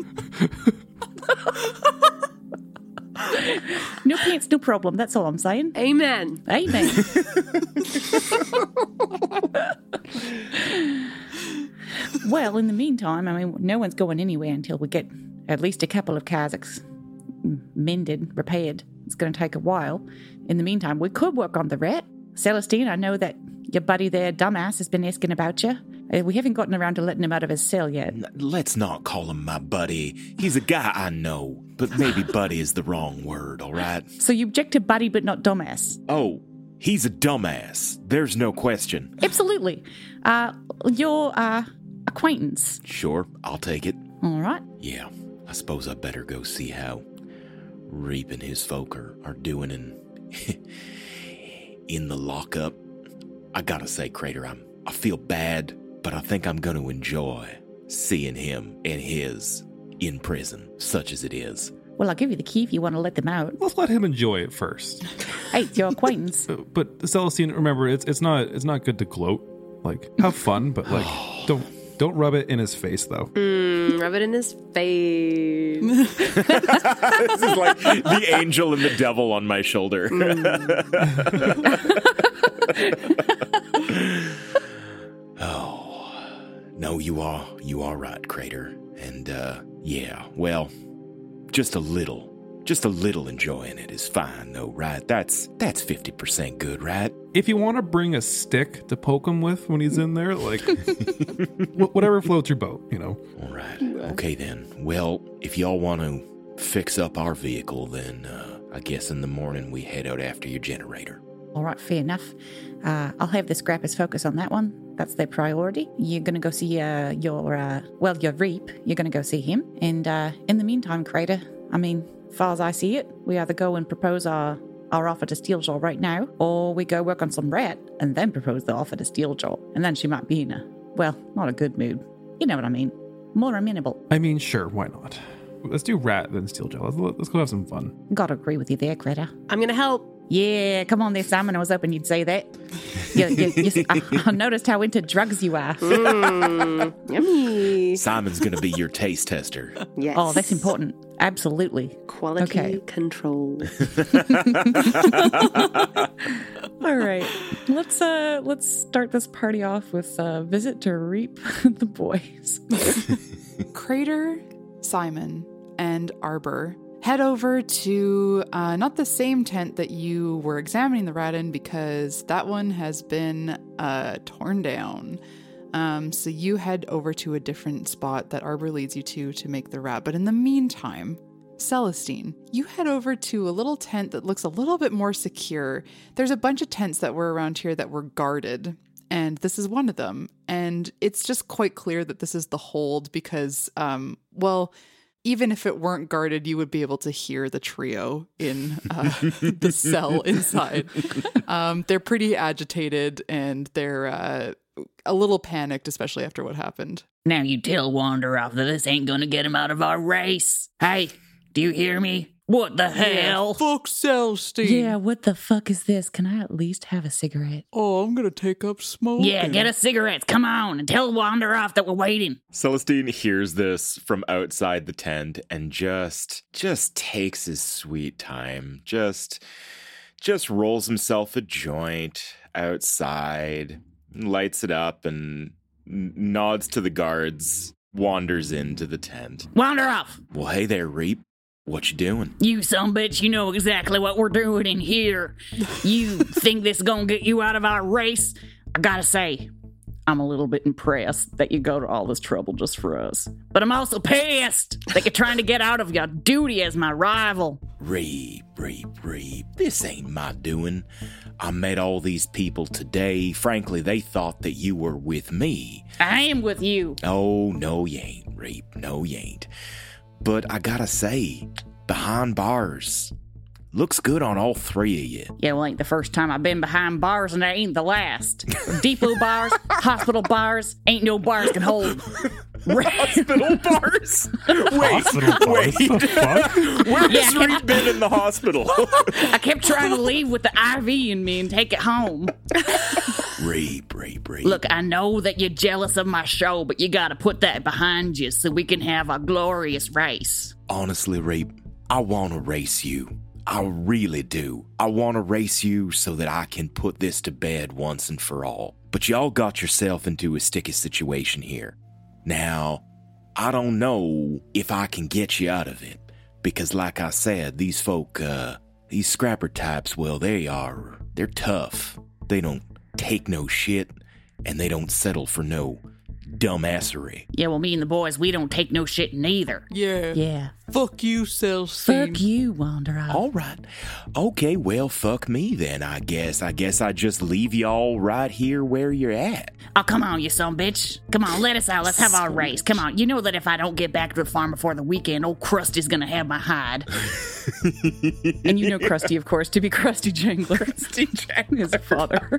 No pants, no problem. That's all I'm saying. Amen. Amen. Well, in the meantime, I mean, no one's going anywhere until we get at least a couple of Kazakhs mended, repaired. It's going to take a while. In the meantime, we could work on the rat. Celestine, I know that your buddy there, Dumbass, has been asking about you. We haven't gotten around to letting him out of his cell yet. Let's not call him my buddy. He's a guy I know, but maybe buddy is the wrong word, all right? So you object to buddy but not dumbass? Oh, he's a dumbass. There's no question. Absolutely. Your acquaintance. Sure, I'll take it. All right. Yeah, I suppose I better go see how Reap and his folk are doing in the lockup. I gotta say, Crater, I feel bad, but I think I'm going to enjoy seeing him and his in prison, such as it is. Well, I'll give you the key if you want to let them out. Let's let him enjoy it first. Hey, it's your acquaintance. But Celestine, remember, it's not good to gloat. Like, have fun, but like, don't rub it in his face, though. Rub it in his face. This is like the angel and the devil on my shoulder. Oh, no, you are right, Crater. And, yeah, well, just a little enjoying it is fine, though, right? That's 50% good, right? If you want to bring a stick to poke him with when he's in there, like, whatever floats your boat, you know? All right. Okay, then. Well, if y'all want to fix up our vehicle, then, I guess in the morning we head out after your generator. All right, fair enough. I'll have the scrappers focus on that one. That's their priority. You're going to go see your Reap. You're going to go see him. And in the meantime, Crater, I mean, as far as I see it, we either go and propose our offer to Steeljaw right now, or we go work on some rat and then propose the offer to Steeljaw. And then she might be in not a good mood. You know what I mean. More amenable. I mean, sure, why not? Let's do rat then Steeljaw. Let's go have some fun. Gotta agree with you there, Crater. I'm going to help. Yeah, come on there, Simon. I was hoping you'd say that. I noticed how into drugs you are. Yummy. Simon's going to be your taste tester. Yes. Oh, that's important. Absolutely. Quality control. All right. Let's start this party off with a visit to Reap the boys. Crater, Simon, and Arbor head over to not the same tent that you were examining the rat in, because that one has been torn down. So you head over to a different spot that Arbor leads you to make the rat. But in the meantime, Celestine, you head over to a little tent that looks a little bit more secure. There's a bunch of tents that were around here that were guarded, and this is one of them. And it's just quite clear that this is the hold because, even if it weren't guarded, you would be able to hear the trio in the cell inside. They're pretty agitated and they're a little panicked, especially after what happened. Now you tell Wanderoff that this ain't gonna get him out of our race. Hey, do you hear me? What the hell? Fuck Celestine. Yeah, what the fuck is this? Can I at least have a cigarette? Oh, I'm gonna take up smoking. Yeah, get us cigarettes. Come on, and tell Wanderoff that we're waiting. Celestine hears this from outside the tent and just takes his sweet time. Just rolls himself a joint outside, lights it up, and nods to the guards, wanders into the tent. Wanderoff! Well, hey there, Reap. What you doing? You sumbitch, you know exactly what we're doing in here. You think this is gonna get you out of our race? I gotta say, I'm a little bit impressed that you go to all this trouble just for us. But I'm also pissed that you're trying to get out of your duty as my rival. Reap. This ain't my doing. I met all these people today. Frankly, they thought that you were with me. I am with you. Oh, no, you ain't, Reap. No, you ain't. But I gotta say, behind bars, looks good on all three of you. Yeah, well, ain't the first time I've been behind bars, and that ain't the last. Depot bars, hospital bars, ain't no bars can hold. Hospital bars? Wait. The fuck? Where has Reap been in the hospital? I kept trying to leave with the IV in me and take it home. Reap. Look, I know that you're jealous of my show, but you gotta put that behind you so we can have a glorious race. Honestly, Reap, I want to race you. I really do. I want to race you so that I can put this to bed once and for all. But y'all got yourself into a sticky situation here. Now, I don't know if I can get you out of it. Because like I said, these folk, these scrapper types, well, they're tough. They don't take no shit, and they don't settle for no dumbassery. Yeah, well, me and the boys, we don't take no shit neither. Yeah. Fuck you, Celestine. Fuck you, Wanderer. All right. Okay, well, fuck me then, I guess. I just leave y'all right here where you're at. Oh, come on, you son bitch. Come on, let us out. Let's have our race. Come on. You know that if I don't get back to the farm before the weekend, old Krusty's gonna have my hide. And you know Krusty, of course, to be Krusty Jangler. Krusty Jangler. His father.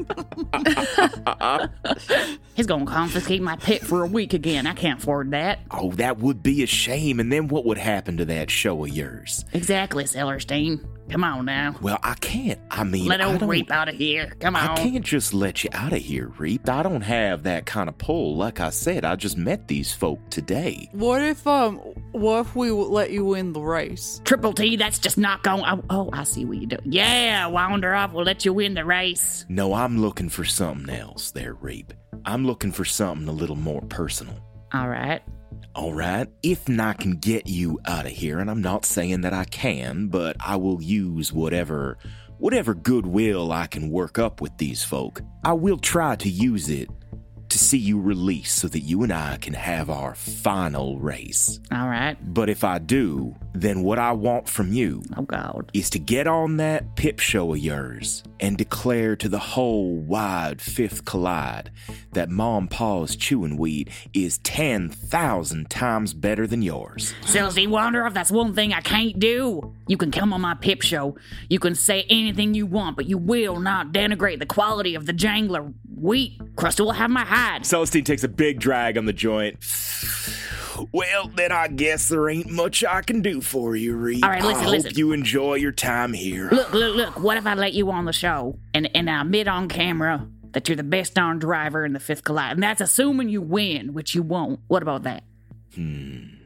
He's gonna confiscate my pet for a week again. I can't afford that. Oh, that would be a shame. And then what would happen to that show of yours? Exactly, Celestine. Come on now. Well, I can't. I mean, let old Reap out of here. Come on. I can't just let you out of here, Reap. I don't have that kind of pull. Like I said, I just met these folk today. What if we let you win the race? Triple T, that's just not going. Oh, I see what you do. Yeah, Wander Off will let you win the race. No, I'm looking for something else there, Reap. I'm looking for something a little more personal. All right. If I can get you out of here, and I'm not saying that I can, but I will use whatever goodwill I can work up with these folk. I will try to use it to see you released so that you and I can have our final race. All right. But if I do, then what I want from you, oh God, is to get on that pip show of yours and declare to the whole wide Fifth Collide that Mom Pa's chewing weed is 10,000 times better than yours. Celestine Wanderer, that's one thing I can't do. You can come on my pip show. You can say anything you want, but you will not denigrate the quality of the Jangler wheat. Krusty will have my hide. Celestine takes a big drag on the joint. Well, then I guess there ain't much I can do for you, Reap. All right, listen. I hope you enjoy your time here. Look. What if I let you on the show and I admit on camera that you're the best darn driver in the Fifth Collide? And that's assuming you win, which you won't. What about that? Can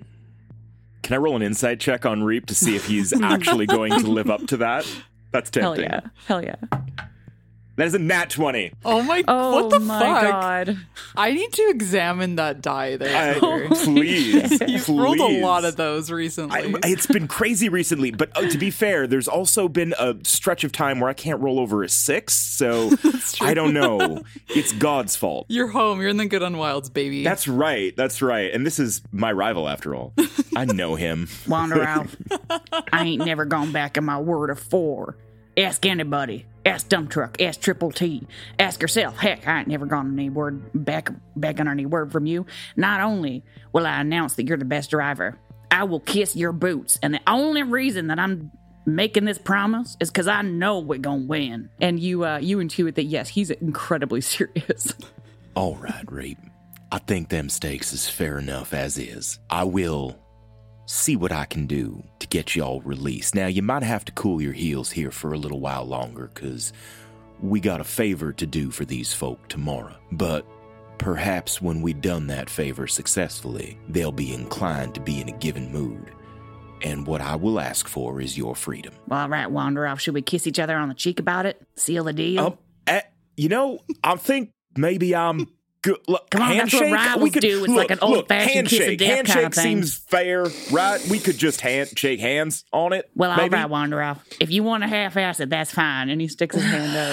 I roll an insight check on Reap to see if he's actually going to live up to that? That's tempting. Hell yeah. That is a nat 20. Oh my what the fuck? God. I need to examine that die there. Please. You've rolled a lot of those recently. It's been crazy recently, but to be fair, there's also been a stretch of time where I can't roll over a 6, so I don't know. It's God's fault. You're home. You're in the Good on Wilds, baby. That's right. And this is my rival, after all. I know him. Wander out. I ain't never gone back on my word of 4. Ask anybody. Ask Dump Truck. Ask Triple T. Ask yourself. Heck, I ain't never gone on any word back on any word from you. Not only will I announce that you're the best driver, I will kiss your boots. And the only reason that I'm making this promise is because I know we're gonna win. And you intuit that yes, he's incredibly serious. All right, Reap. I think them stakes is fair enough as is. I will see what I can do to get y'all released. Now, you might have to cool your heels here for a little while longer, because we got a favor to do for these folk tomorrow. But perhaps when we've done that favor successfully, they'll be inclined to be in a given mood. And what I will ask for is your freedom. Well, all right, Wanderer, should we kiss each other on the cheek about it? Seal the deal? I think maybe I'm Good. Look, Come on, that's what rivals do. It's like an old-fashioned kiss of death handshake kind of thing. seems fair, right? We could just shake hands on it. Well, maybe? all right, Wanderer. If you want to half-ass it, that's fine. And he sticks his hand out.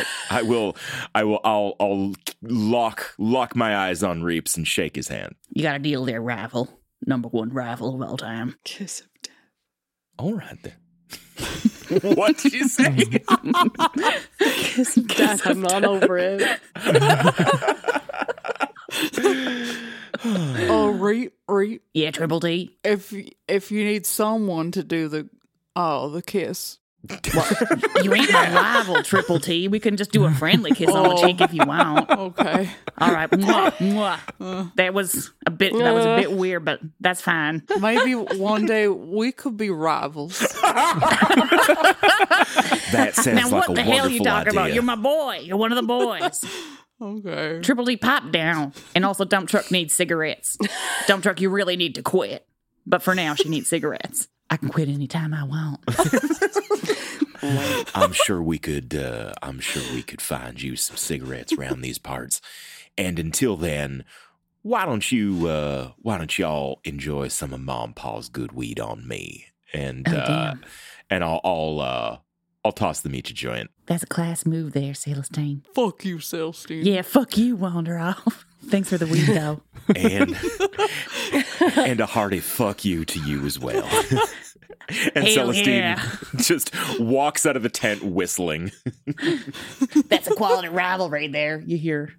I'll lock my eyes on Reeps and shake his hand. You got a deal there, rival. Number one rival of all time. Kiss of death. All right, then. What did you say? Kiss of death. I'm not over it. Oh, right. Yeah, Triple T. If you need someone to do the kiss. Well, you ain't my rival, Triple T. We can just do a friendly kiss on the cheek if you want. Okay. All right. Mwah, mwah. That was a bit weird, but that's fine. Maybe one day we could be rivals. That sounds now, like what the a hell are you wonderful talking idea. about? You're my boy. You're one of the boys. Okay. Triple D, pop down. And also, Dump Truck needs cigarettes. Dump Truck, you really need to quit. But for now, she needs cigarettes. I can quit anytime I want. I'm sure we could find you some cigarettes around these parts. And until then, why don't y'all enjoy some of Mom and Pa's good weed on me? And I'll toss the meat to joint. That's a class move there, Celestine. Fuck you, Celestine. Yeah, fuck you, Wanderer. Thanks for the weed, though. And a hearty fuck you to you as well. And Hell Celestine yeah. just walks out of the tent whistling. That's a quality rivalry there, you hear.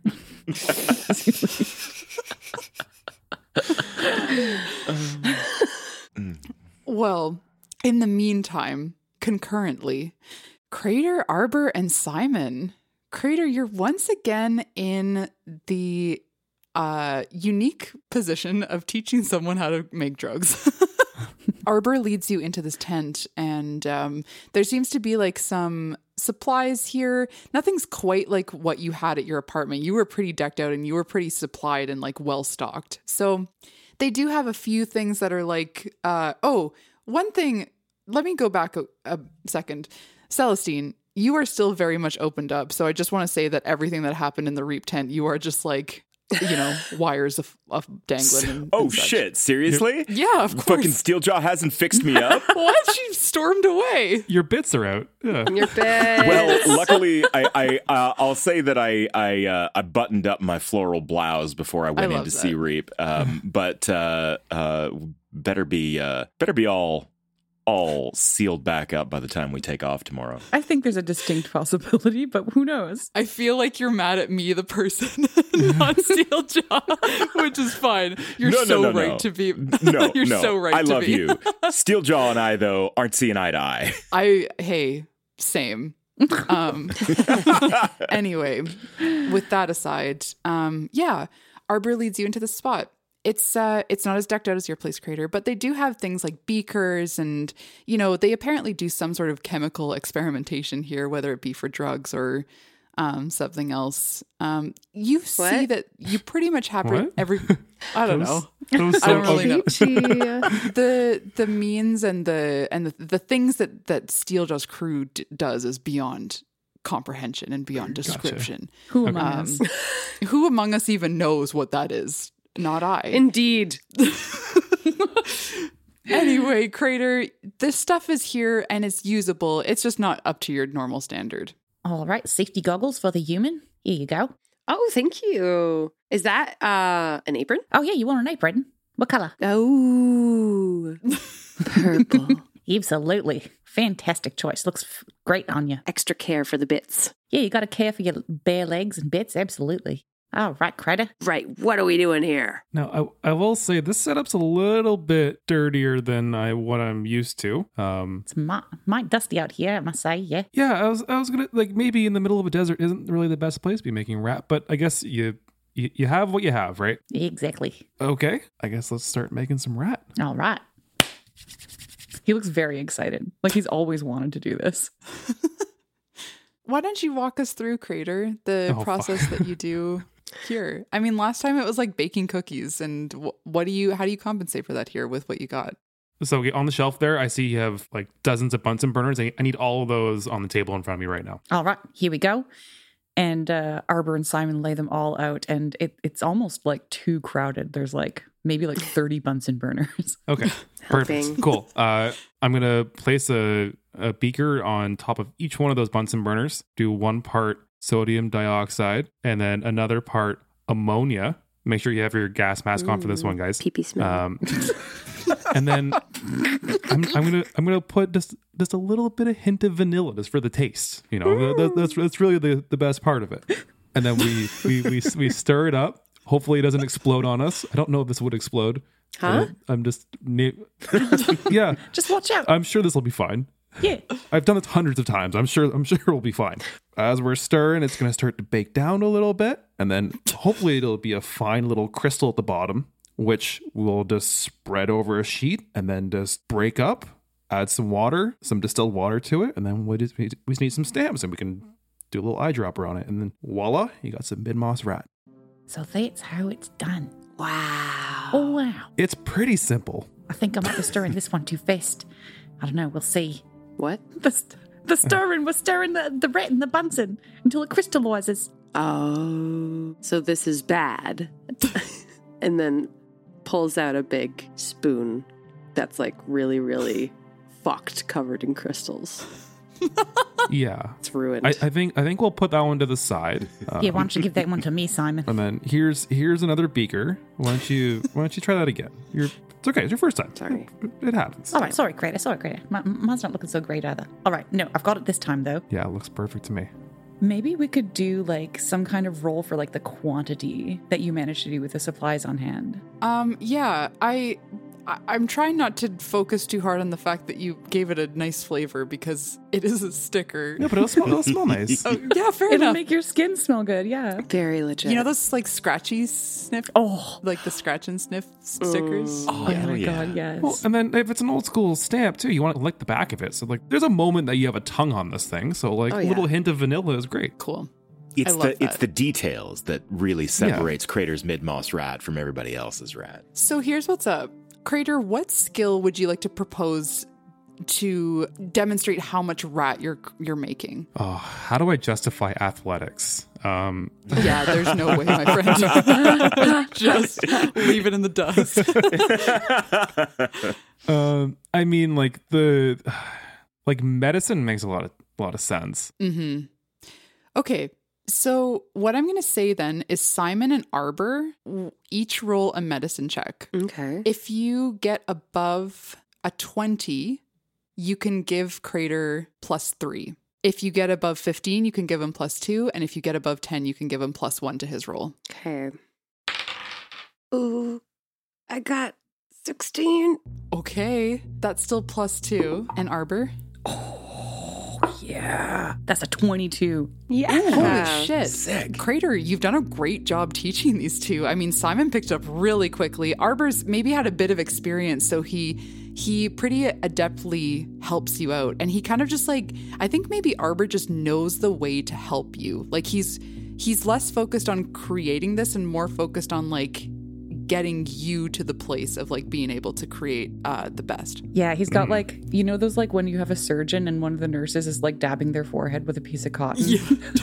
Well, in the meantime, concurrently, Crater, Arbor, and Simon. Crater, you're once again in the unique position of teaching someone how to make drugs. Arbor leads you into this tent, and there seems to be like some supplies here. Nothing's quite like what you had at your apartment. You were pretty decked out and you were pretty supplied and like well stocked. So they do have a few things that are like, one thing, let me go back a second. Celestine, you are still very much opened up. So I just want to say that everything that happened in the Reap tent, you are just like, wires of dangling. Oh, shit. Seriously? Yeah, of course. Fucking Steeljaw hasn't fixed me up? What? She stormed away. Your bits are out. Yeah. Your bits. Well, luckily, I'll say that I buttoned up my floral blouse before I went in to see Reap. But better be all sealed back up by the time we take off tomorrow. I think there's a distinct possibility, but who knows? I feel like you're mad at me, the person, not Steeljaw, which is fine. You're so right to be. No, you're so right to be. I love you. Steeljaw and I, though, aren't seeing eye to eye. Hey, same. Anyway, with that aside, Arbor leads you into the spot. It's not as decked out as your place, Crater, but they do have things like beakers and, they apparently do some sort of chemical experimentation here, whether it be for drugs or something else. You see that you pretty much have every... I don't know. I don't really know. The means and the things that Steeljaw's crew does is beyond comprehension and beyond description. Gotcha. Who among us? Who among us even knows what that is? Not I. Indeed. Anyway, Crater, this stuff is here and it's usable. It's just not up to your normal standard. All right, safety goggles for the human. Here you go. Oh, thank you. Is that an apron? Oh, yeah, you want an apron. What color? Oh, purple. Absolutely. Fantastic choice. Looks great on you. Extra care for the bits. Yeah, you got to care for your bare legs and bits. Absolutely. All right, Crater. Right, what are we doing here? Now, I will say this setup's a little bit dirtier than what I'm used to. It's might dusty out here, I must say, yeah. Yeah, I was gonna, maybe in the middle of a desert isn't really the best place to be making rat, but I guess you have what you have, right? Exactly. Okay, I guess let's start making some rat. All right. He looks very excited, like he's always wanted to do this. Why don't you walk us through, Crater, the process that you do here? I mean, last time it was like baking cookies, and how do you compensate for that here with what you got? So on the shelf there, I see you have like dozens of Bunsen burners. I need all of those on the table in front of me right now. All right, here we go. And Arbor and Simon lay them all out, and it's almost like too crowded. There's like maybe like 30 Bunsen burners. Okay, perfect. Cool. I'm going to place a beaker on top of each one of those Bunsen burners, do 1 part sodium dioxide, and then another part ammonia. Make sure you have your gas mask on for this one, guys. Pee-pee smell. And then I'm gonna put just a little bit of hint of vanilla just for the taste. You know, that's really the best part of it. And then we stir it up. Hopefully it doesn't explode on us. I don't know if this would explode. Huh? I'm just yeah. Just watch out. I'm sure this will be fine. Yeah. I've done this hundreds of times. I'm sure we'll be fine. As we're stirring, it's going to start to bake down a little bit, and then hopefully it'll be a fine little crystal at the bottom, which we'll just spread over a sheet and then just break up, add some water, some distilled water to it, and then we just need some stamps, and we can do a little eyedropper on it, and then voila, you got some Midmoss rat. So that's how it's done. Wow. Oh, wow. It's pretty simple. I think I might be stirring this one too fast. I don't know. We'll see. What? The stirring. We're stirring the rat and the Bunsen until it crystallizes. Oh. So this is bad. And then pulls out a big spoon that's like really, really fucked, covered in crystals. Yeah. It's ruined. I think we'll put that one to the side. Yeah, why don't you give that one to me, Simon? And then here's another beaker. Why don't you try that again? It's okay. It's your first time. Sorry. It happens. All right. Sorry, Crater. Mine's not looking so great either. All right. No, I've got it this time, though. Yeah, it looks perfect to me. Maybe we could do like some kind of roll for like the quantity that you managed to do with the supplies on hand. Yeah, I'm trying not to focus too hard on the fact that you gave it a nice flavor because it is a sticker. Yeah, but it'll smell nice. Oh, yeah, fair It'll enough. make your skin smell good, yeah. Very legit. You know those like scratchy sniff? Oh. Like the scratch and sniff stickers? Oh my God, yes. Well, and then if it's an old school stamp too, you want to lick the back of it. So like there's a moment that you have a tongue on this thing. So like a little hint of vanilla is great. Cool. It's the details that really separates Crater's Midmoss rat from everybody else's rat. So here's what's up. Crater, what skill would you like to propose to demonstrate how much rat you're making? Oh, how do I justify athletics? Yeah, there's no way, my friend. Just leave it in the dust. I mean, like medicine makes a lot of sense. Mm-hmm. Okay. So what I'm going to say then is Simon and Arbor each roll a medicine check. Okay. If you get above a 20, you can give Crater +3. If you get above 15, you can give him +2. And if you get above 10, you can give him +1 to his roll. Okay. Ooh, I got 16. Okay. That's still +2. And Arbor? Yeah. That's a 22. Yeah. Holy shit. Sick. Crater, you've done a great job teaching these two. I mean, Simon picked up really quickly. Arbor's maybe had a bit of experience, so he pretty adeptly helps you out. And he kind of just like, I think maybe Arbor just knows the way to help you. Like he's less focused on creating this and more focused on like getting you to the place of like being able to create the best. Yeah, he's got like, you know those like when you have a surgeon and one of the nurses is like dabbing their forehead with a piece of cotton? Yeah,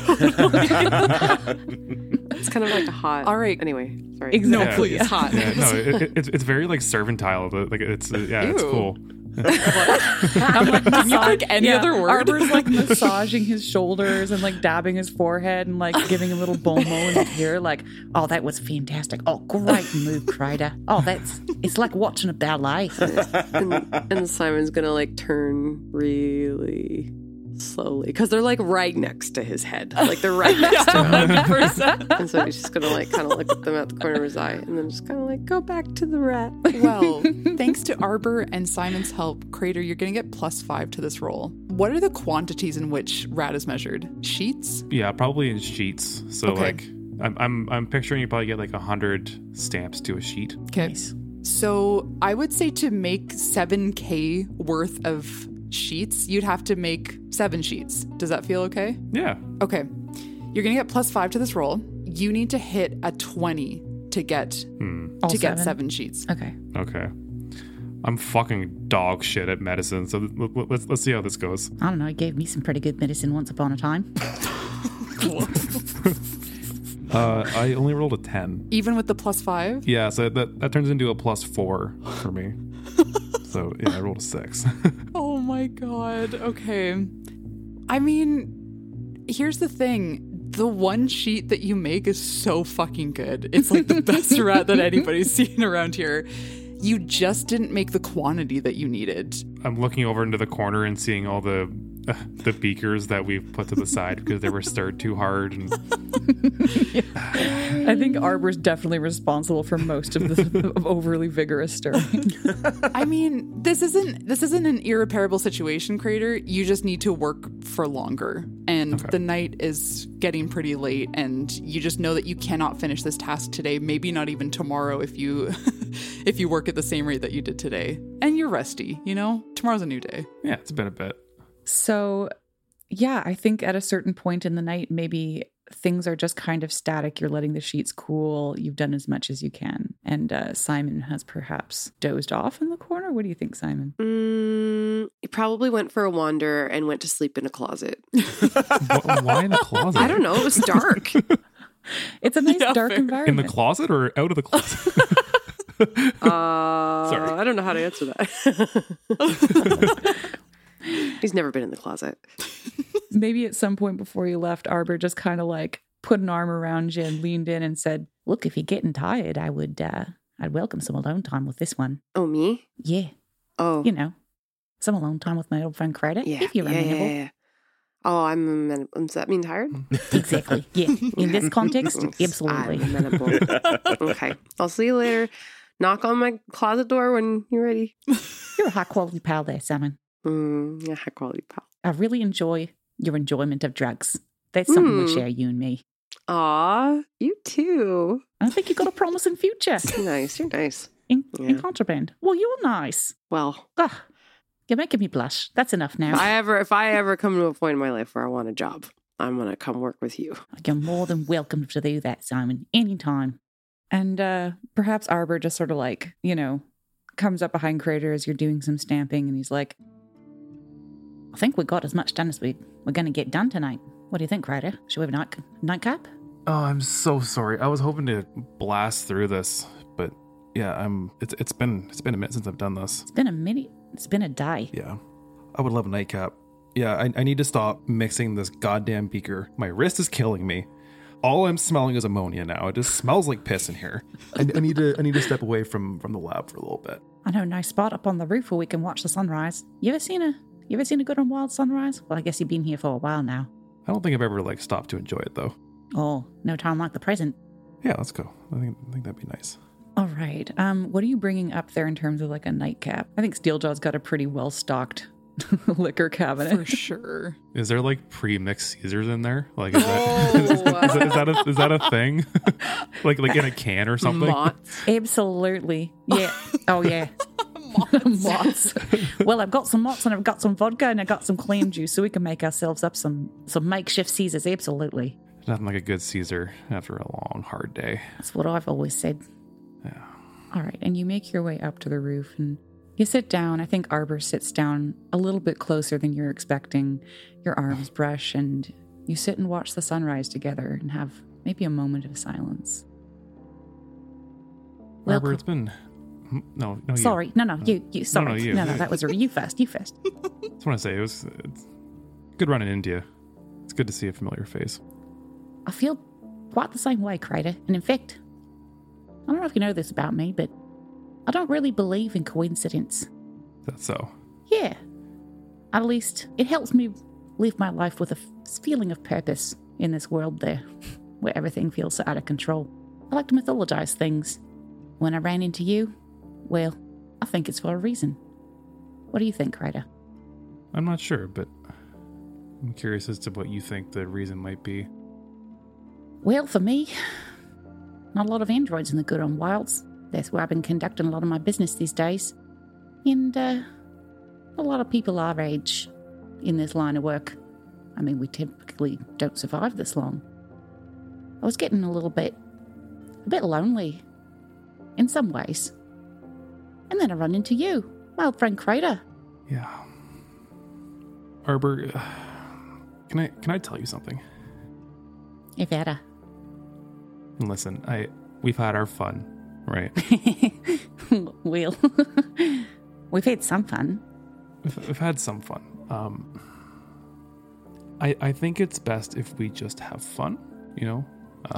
It's kind of like a hot. All right. Anyway, sorry. Exactly. No, please. It's hot. Yeah, no, it's very like servantile. Like it's it's cool. I'm like, can you pick any other word? Arbor's like massaging his shoulders and like dabbing his forehead and like giving a little bomo in his hair. Like, Oh, that was fantastic. Oh, great move, Crater. Oh, it's like watching a ballet. and Simon's gonna like turn really slowly because they're like right next to his head. Like they're right next to him. And so he's just gonna like kind of look at them out the corner of his eye and then just kind of like go back to the rat. Well, thanks to Arbor and Simon's help, Crater, you're gonna get +5 to this roll. What are the quantities in which rat is measured? Sheets? Yeah, probably in sheets. So like I'm picturing you probably get like 100 stamps to a sheet. Okay. Nice. So I would say to make 7K worth of sheets, you'd have to make 7 sheets. Does that feel okay? Yeah. Okay. You're gonna get +5 to this roll. You need to hit a 20 to get get 7 sheets. Okay. I'm fucking dog shit at medicine, so let's see how this goes. I don't know. He gave me some pretty good medicine once upon a time. I only rolled a 10. Even with the +5? Yeah, so that turns into a +4 for me. So yeah, I rolled a 6. Oh my god. Okay. I mean, here's the thing. The one sheet that you make is so fucking good. It's like the best rat that anybody's seen around here. You just didn't make the quantity that you needed. I'm looking over into the corner and seeing all the beakers that we've put to the side because they were stirred too hard. And I think Arbor's definitely responsible for most of the overly vigorous stirring. I mean, this isn't an irreparable situation, Crater. You just need to work for longer. And the night is getting pretty late, and you just know that you cannot finish this task today, maybe not even tomorrow if you if you work at the same rate that you did today. And you're rusty, you know? Tomorrow's a new day. Yeah, it's been a bit. So, yeah, I think at a certain point in the night, maybe things are just kind of static. You're letting the sheets cool. You've done as much as you can. And Simon has perhaps dozed off in the corner. What do you think, Simon? He probably went for a wander and went to sleep in a closet. Why in a closet? I don't know. It was dark. It's a nice dark environment. In the closet or out of the closet? Sorry. I don't know how to answer that. He's never been in the closet. Maybe at some point before you left, Arbor just kind of like put an arm around you and leaned in and said, "Look, if you're getting tired, I'd welcome some alone time with this one." Oh, me? Yeah. Oh. You know, some alone time with my old friend Crater. Yeah. If you're amenable. Yeah. Oh, does that mean tired? Exactly. Yeah. In this context, absolutely. I'm amenable. Okay. I'll see you later. Knock on my closet door when you're ready. You're a high quality pal there, Simon. Yeah, high quality pal. I really enjoy your enjoyment of drugs. That's something we share, you and me. Aw, you too. I think you've got a promising future. Nice, you're nice. In contraband. Well, you're nice. Well, you're making me blush. That's enough now. If I ever come to a point in my life where I want a job, I'm going to come work with you. You're more than welcome to do that, Simon. Anytime. And perhaps Arbor just sort of like, comes up behind Crater as you're doing some stamping, and he's like, "I think we got as much done as we're going to get done tonight. What do you think, Crater? Should we have a nightcap?" Oh, I'm so sorry. I was hoping to blast through this, but yeah, it's been a minute since I've done this. It's been a minute. It's been a day. Yeah. I would love a nightcap. Yeah, I need to stop mixing this goddamn beaker. My wrist is killing me. All I'm smelling is ammonia now. It just smells like piss in here. I need to step away from the lab for a little bit. I know a nice spot up on the roof where we can watch the sunrise. You ever seen a good and wild sunrise? Well, I guess you've been here for a while now. I don't think I've ever stopped to enjoy it though. Oh, no time like the present. Yeah, let's go. I think that'd be nice. All right. What are you bringing up there in terms of like a nightcap? I think Steeljaw's got a pretty well stocked liquor cabinet for sure. Is there like pre-mixed Caesars in there? Like is that a thing? like in a can or something? Mott's. Absolutely. Yeah. Oh yeah. Mott's. Well, I've got some Mott's and I've got some vodka and I've got some clam juice, so we can make ourselves up some makeshift Caesars. Absolutely. Nothing like a good Caesar after a long, hard day. That's what I've always said. Yeah. All right, and you make your way up to the roof and you sit down. I think Arbor sits down a little bit closer than you're expecting. Your arms brush and you sit and watch the sunrise together and have maybe a moment of silence. Arbor, it's been... No, sorry. You. No, you. Sorry. No, you. No, that was you first. You first. I just want to say it's good run in India. It's good to see a familiar face. I feel quite the same way, Crater. And in fact, I don't know if you know this about me, but I don't really believe in coincidence. Is that so? Yeah. At least it helps me live my life with a feeling of purpose in this world there, where everything feels so out of control. I like to mythologize things. When I ran into you, well, I think it's for a reason. What do you think, Crater? I'm not sure, but I'm curious as to what you think the reason might be. Well, for me, not a lot of androids in the good on wilds. That's where I've been conducting a lot of my business these days. And a lot of people our age in this line of work. I mean, we typically don't survive this long. I was getting a bit lonely in some ways. And then I run into you, my old friend Crater. Yeah. Arbor, can I tell you something? Iveta. Listen, we've had our fun, right? We've had some fun. We've had some fun. I think it's best if we just have fun, you know?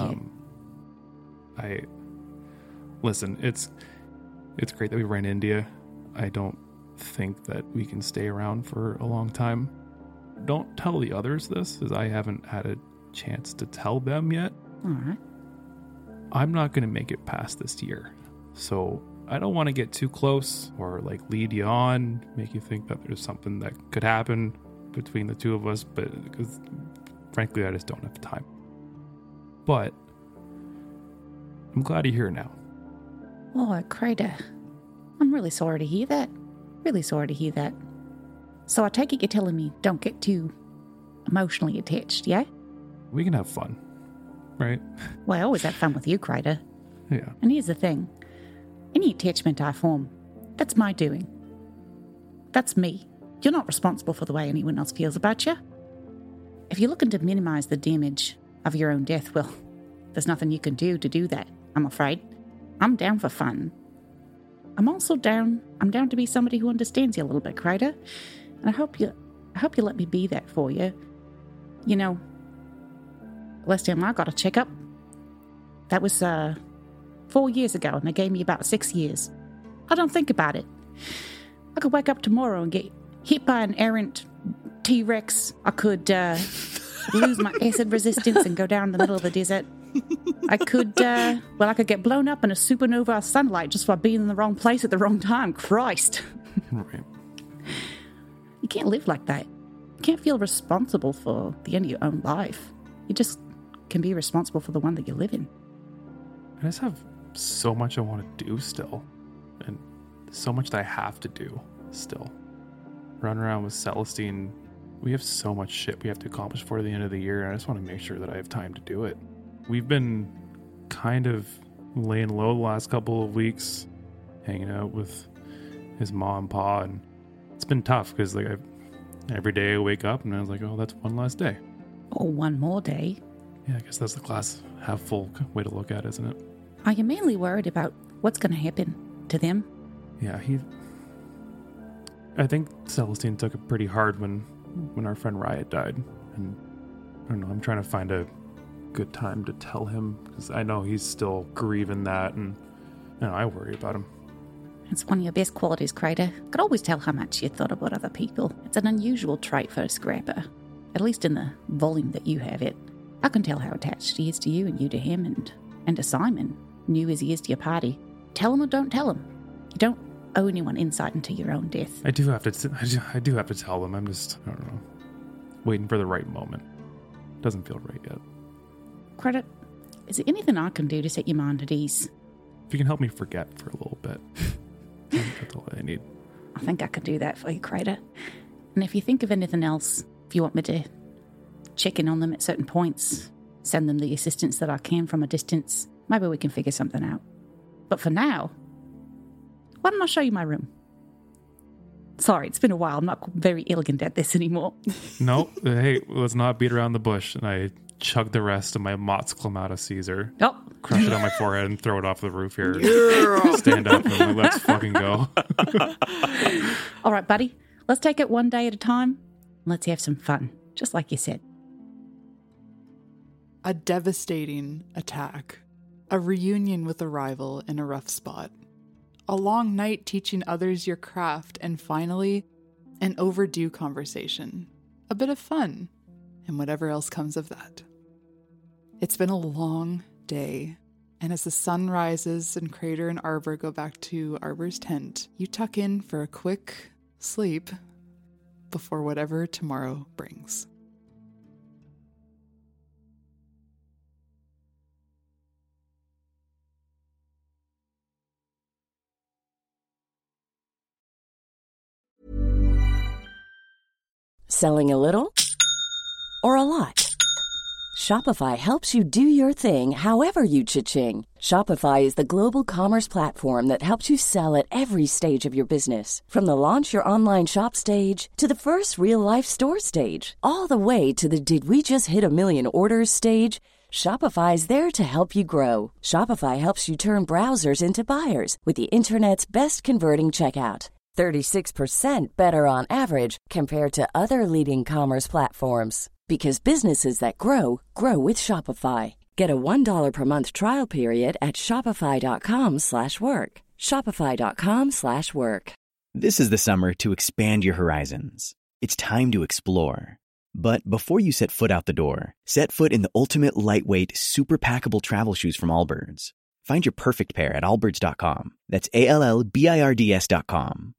Listen, it's great that we were in India. I don't think that we can stay around for a long time. Don't tell the others this, as I haven't had a chance to tell them yet. All right. I'm not going to make it past this year. So I don't want to get too close or like lead you on, make you think that there's something that could happen between the two of us, but because frankly, I just don't have time. But I'm glad you're here now. Oh, Crater. I'm really sorry to hear that. Really sorry to hear that. So I take it you're telling me don't get too emotionally attached, yeah? We can have fun, right? Well, I always have fun with you, Crater. Yeah. And here's the thing. Any attachment I form, that's my doing. That's me. You're not responsible for the way anyone else feels about you. If you're looking to minimize the damage of your own death, well, there's nothing you can do to do that, I'm afraid. I'm down for fun. I'm also down to be somebody who understands you a little bit, Crater. And I hope you let me be that for you. You know, last time I got a checkup, that was 4 years ago, and they gave me about 6 years. I don't think about it. I could wake up tomorrow and get hit by an errant T-Rex. I could lose my acid resistance and go down the middle of the desert. I could get blown up in a supernova of sunlight just by being in the wrong place at the wrong time. Christ. Right. You can't live like that. You can't feel responsible for the end of your own life. You just can be responsible for the one that you live in. I just have so much I want to do still. And so much that I have to do still. Run around with Celestine. We have so much shit we have to accomplish for the end of the year, and I just want to make sure that I have time to do it. We've been kind of laying low the last couple of weeks, hanging out with his mom and pa, and it's been tough because every day I wake up and I was like, oh, that's one last day. Oh, one more day? Yeah, I guess that's the glass half full way to look at it, isn't it? Are you mainly worried about what's going to happen to them? Yeah, I think Celestine took it pretty hard when our friend Riot died, and I don't know, I'm trying to find a good time to tell him, because I know he's still grieving that, and I worry about him. It's one of your best qualities, Crater. I could always tell how much you thought about other people. It's an unusual trait for a scrapper, at least in the volume that you have it. I can tell how attached he is to you and you to him, and to Simon, new as he is to your party. Tell him or don't tell him. You don't owe anyone insight into your own death. I do have to tell them. I'm just, I don't know, waiting for the right moment. Doesn't feel right yet. Crater, is there anything I can do to set your mind at ease? If you can help me forget for a little bit. That's all I need. I think I could do that for you, Crater. And if you think of anything else, if you want me to check in on them at certain points, send them the assistance that I can from a distance, maybe we can figure something out. But for now, why don't I show you my room? Sorry, it's been a while. I'm not very elegant at this anymore. No, hey, let's not beat around the bush. And I chug the rest of my Mott's Clamato Caesar. Oh. Crush it on my forehead and throw it off the roof here. Yeah. Stand up and let's fucking go. All right, buddy. Let's take it one day at a time. Let's have some fun, just like you said. A devastating attack. A reunion with a rival in a rough spot. A long night teaching others your craft, and finally, an overdue conversation. A bit of fun, and whatever else comes of that. It's been a long day, and as the sun rises and Crater and Arbor go back to Arbor's tent, you tuck in for a quick sleep before whatever tomorrow brings. Selling a little or a lot? Shopify helps you do your thing however you cha-ching. Shopify is the global commerce platform that helps you sell at every stage of your business. From the launch your online shop stage to the first real life store stage, all the way to the did we just hit a million orders stage. Shopify is there to help you grow. Shopify helps you turn browsers into buyers with the internet's best converting checkout. 36% better on average compared to other leading commerce platforms. Because businesses that grow, grow with Shopify. Get a $1 per month trial period at shopify.com/work. Shopify.com/work. This is the summer to expand your horizons. It's time to explore. But before you set foot out the door, set foot in the ultimate lightweight, super packable travel shoes from Allbirds. Find your perfect pair at allbirds.com. That's ALLBIRDS.com.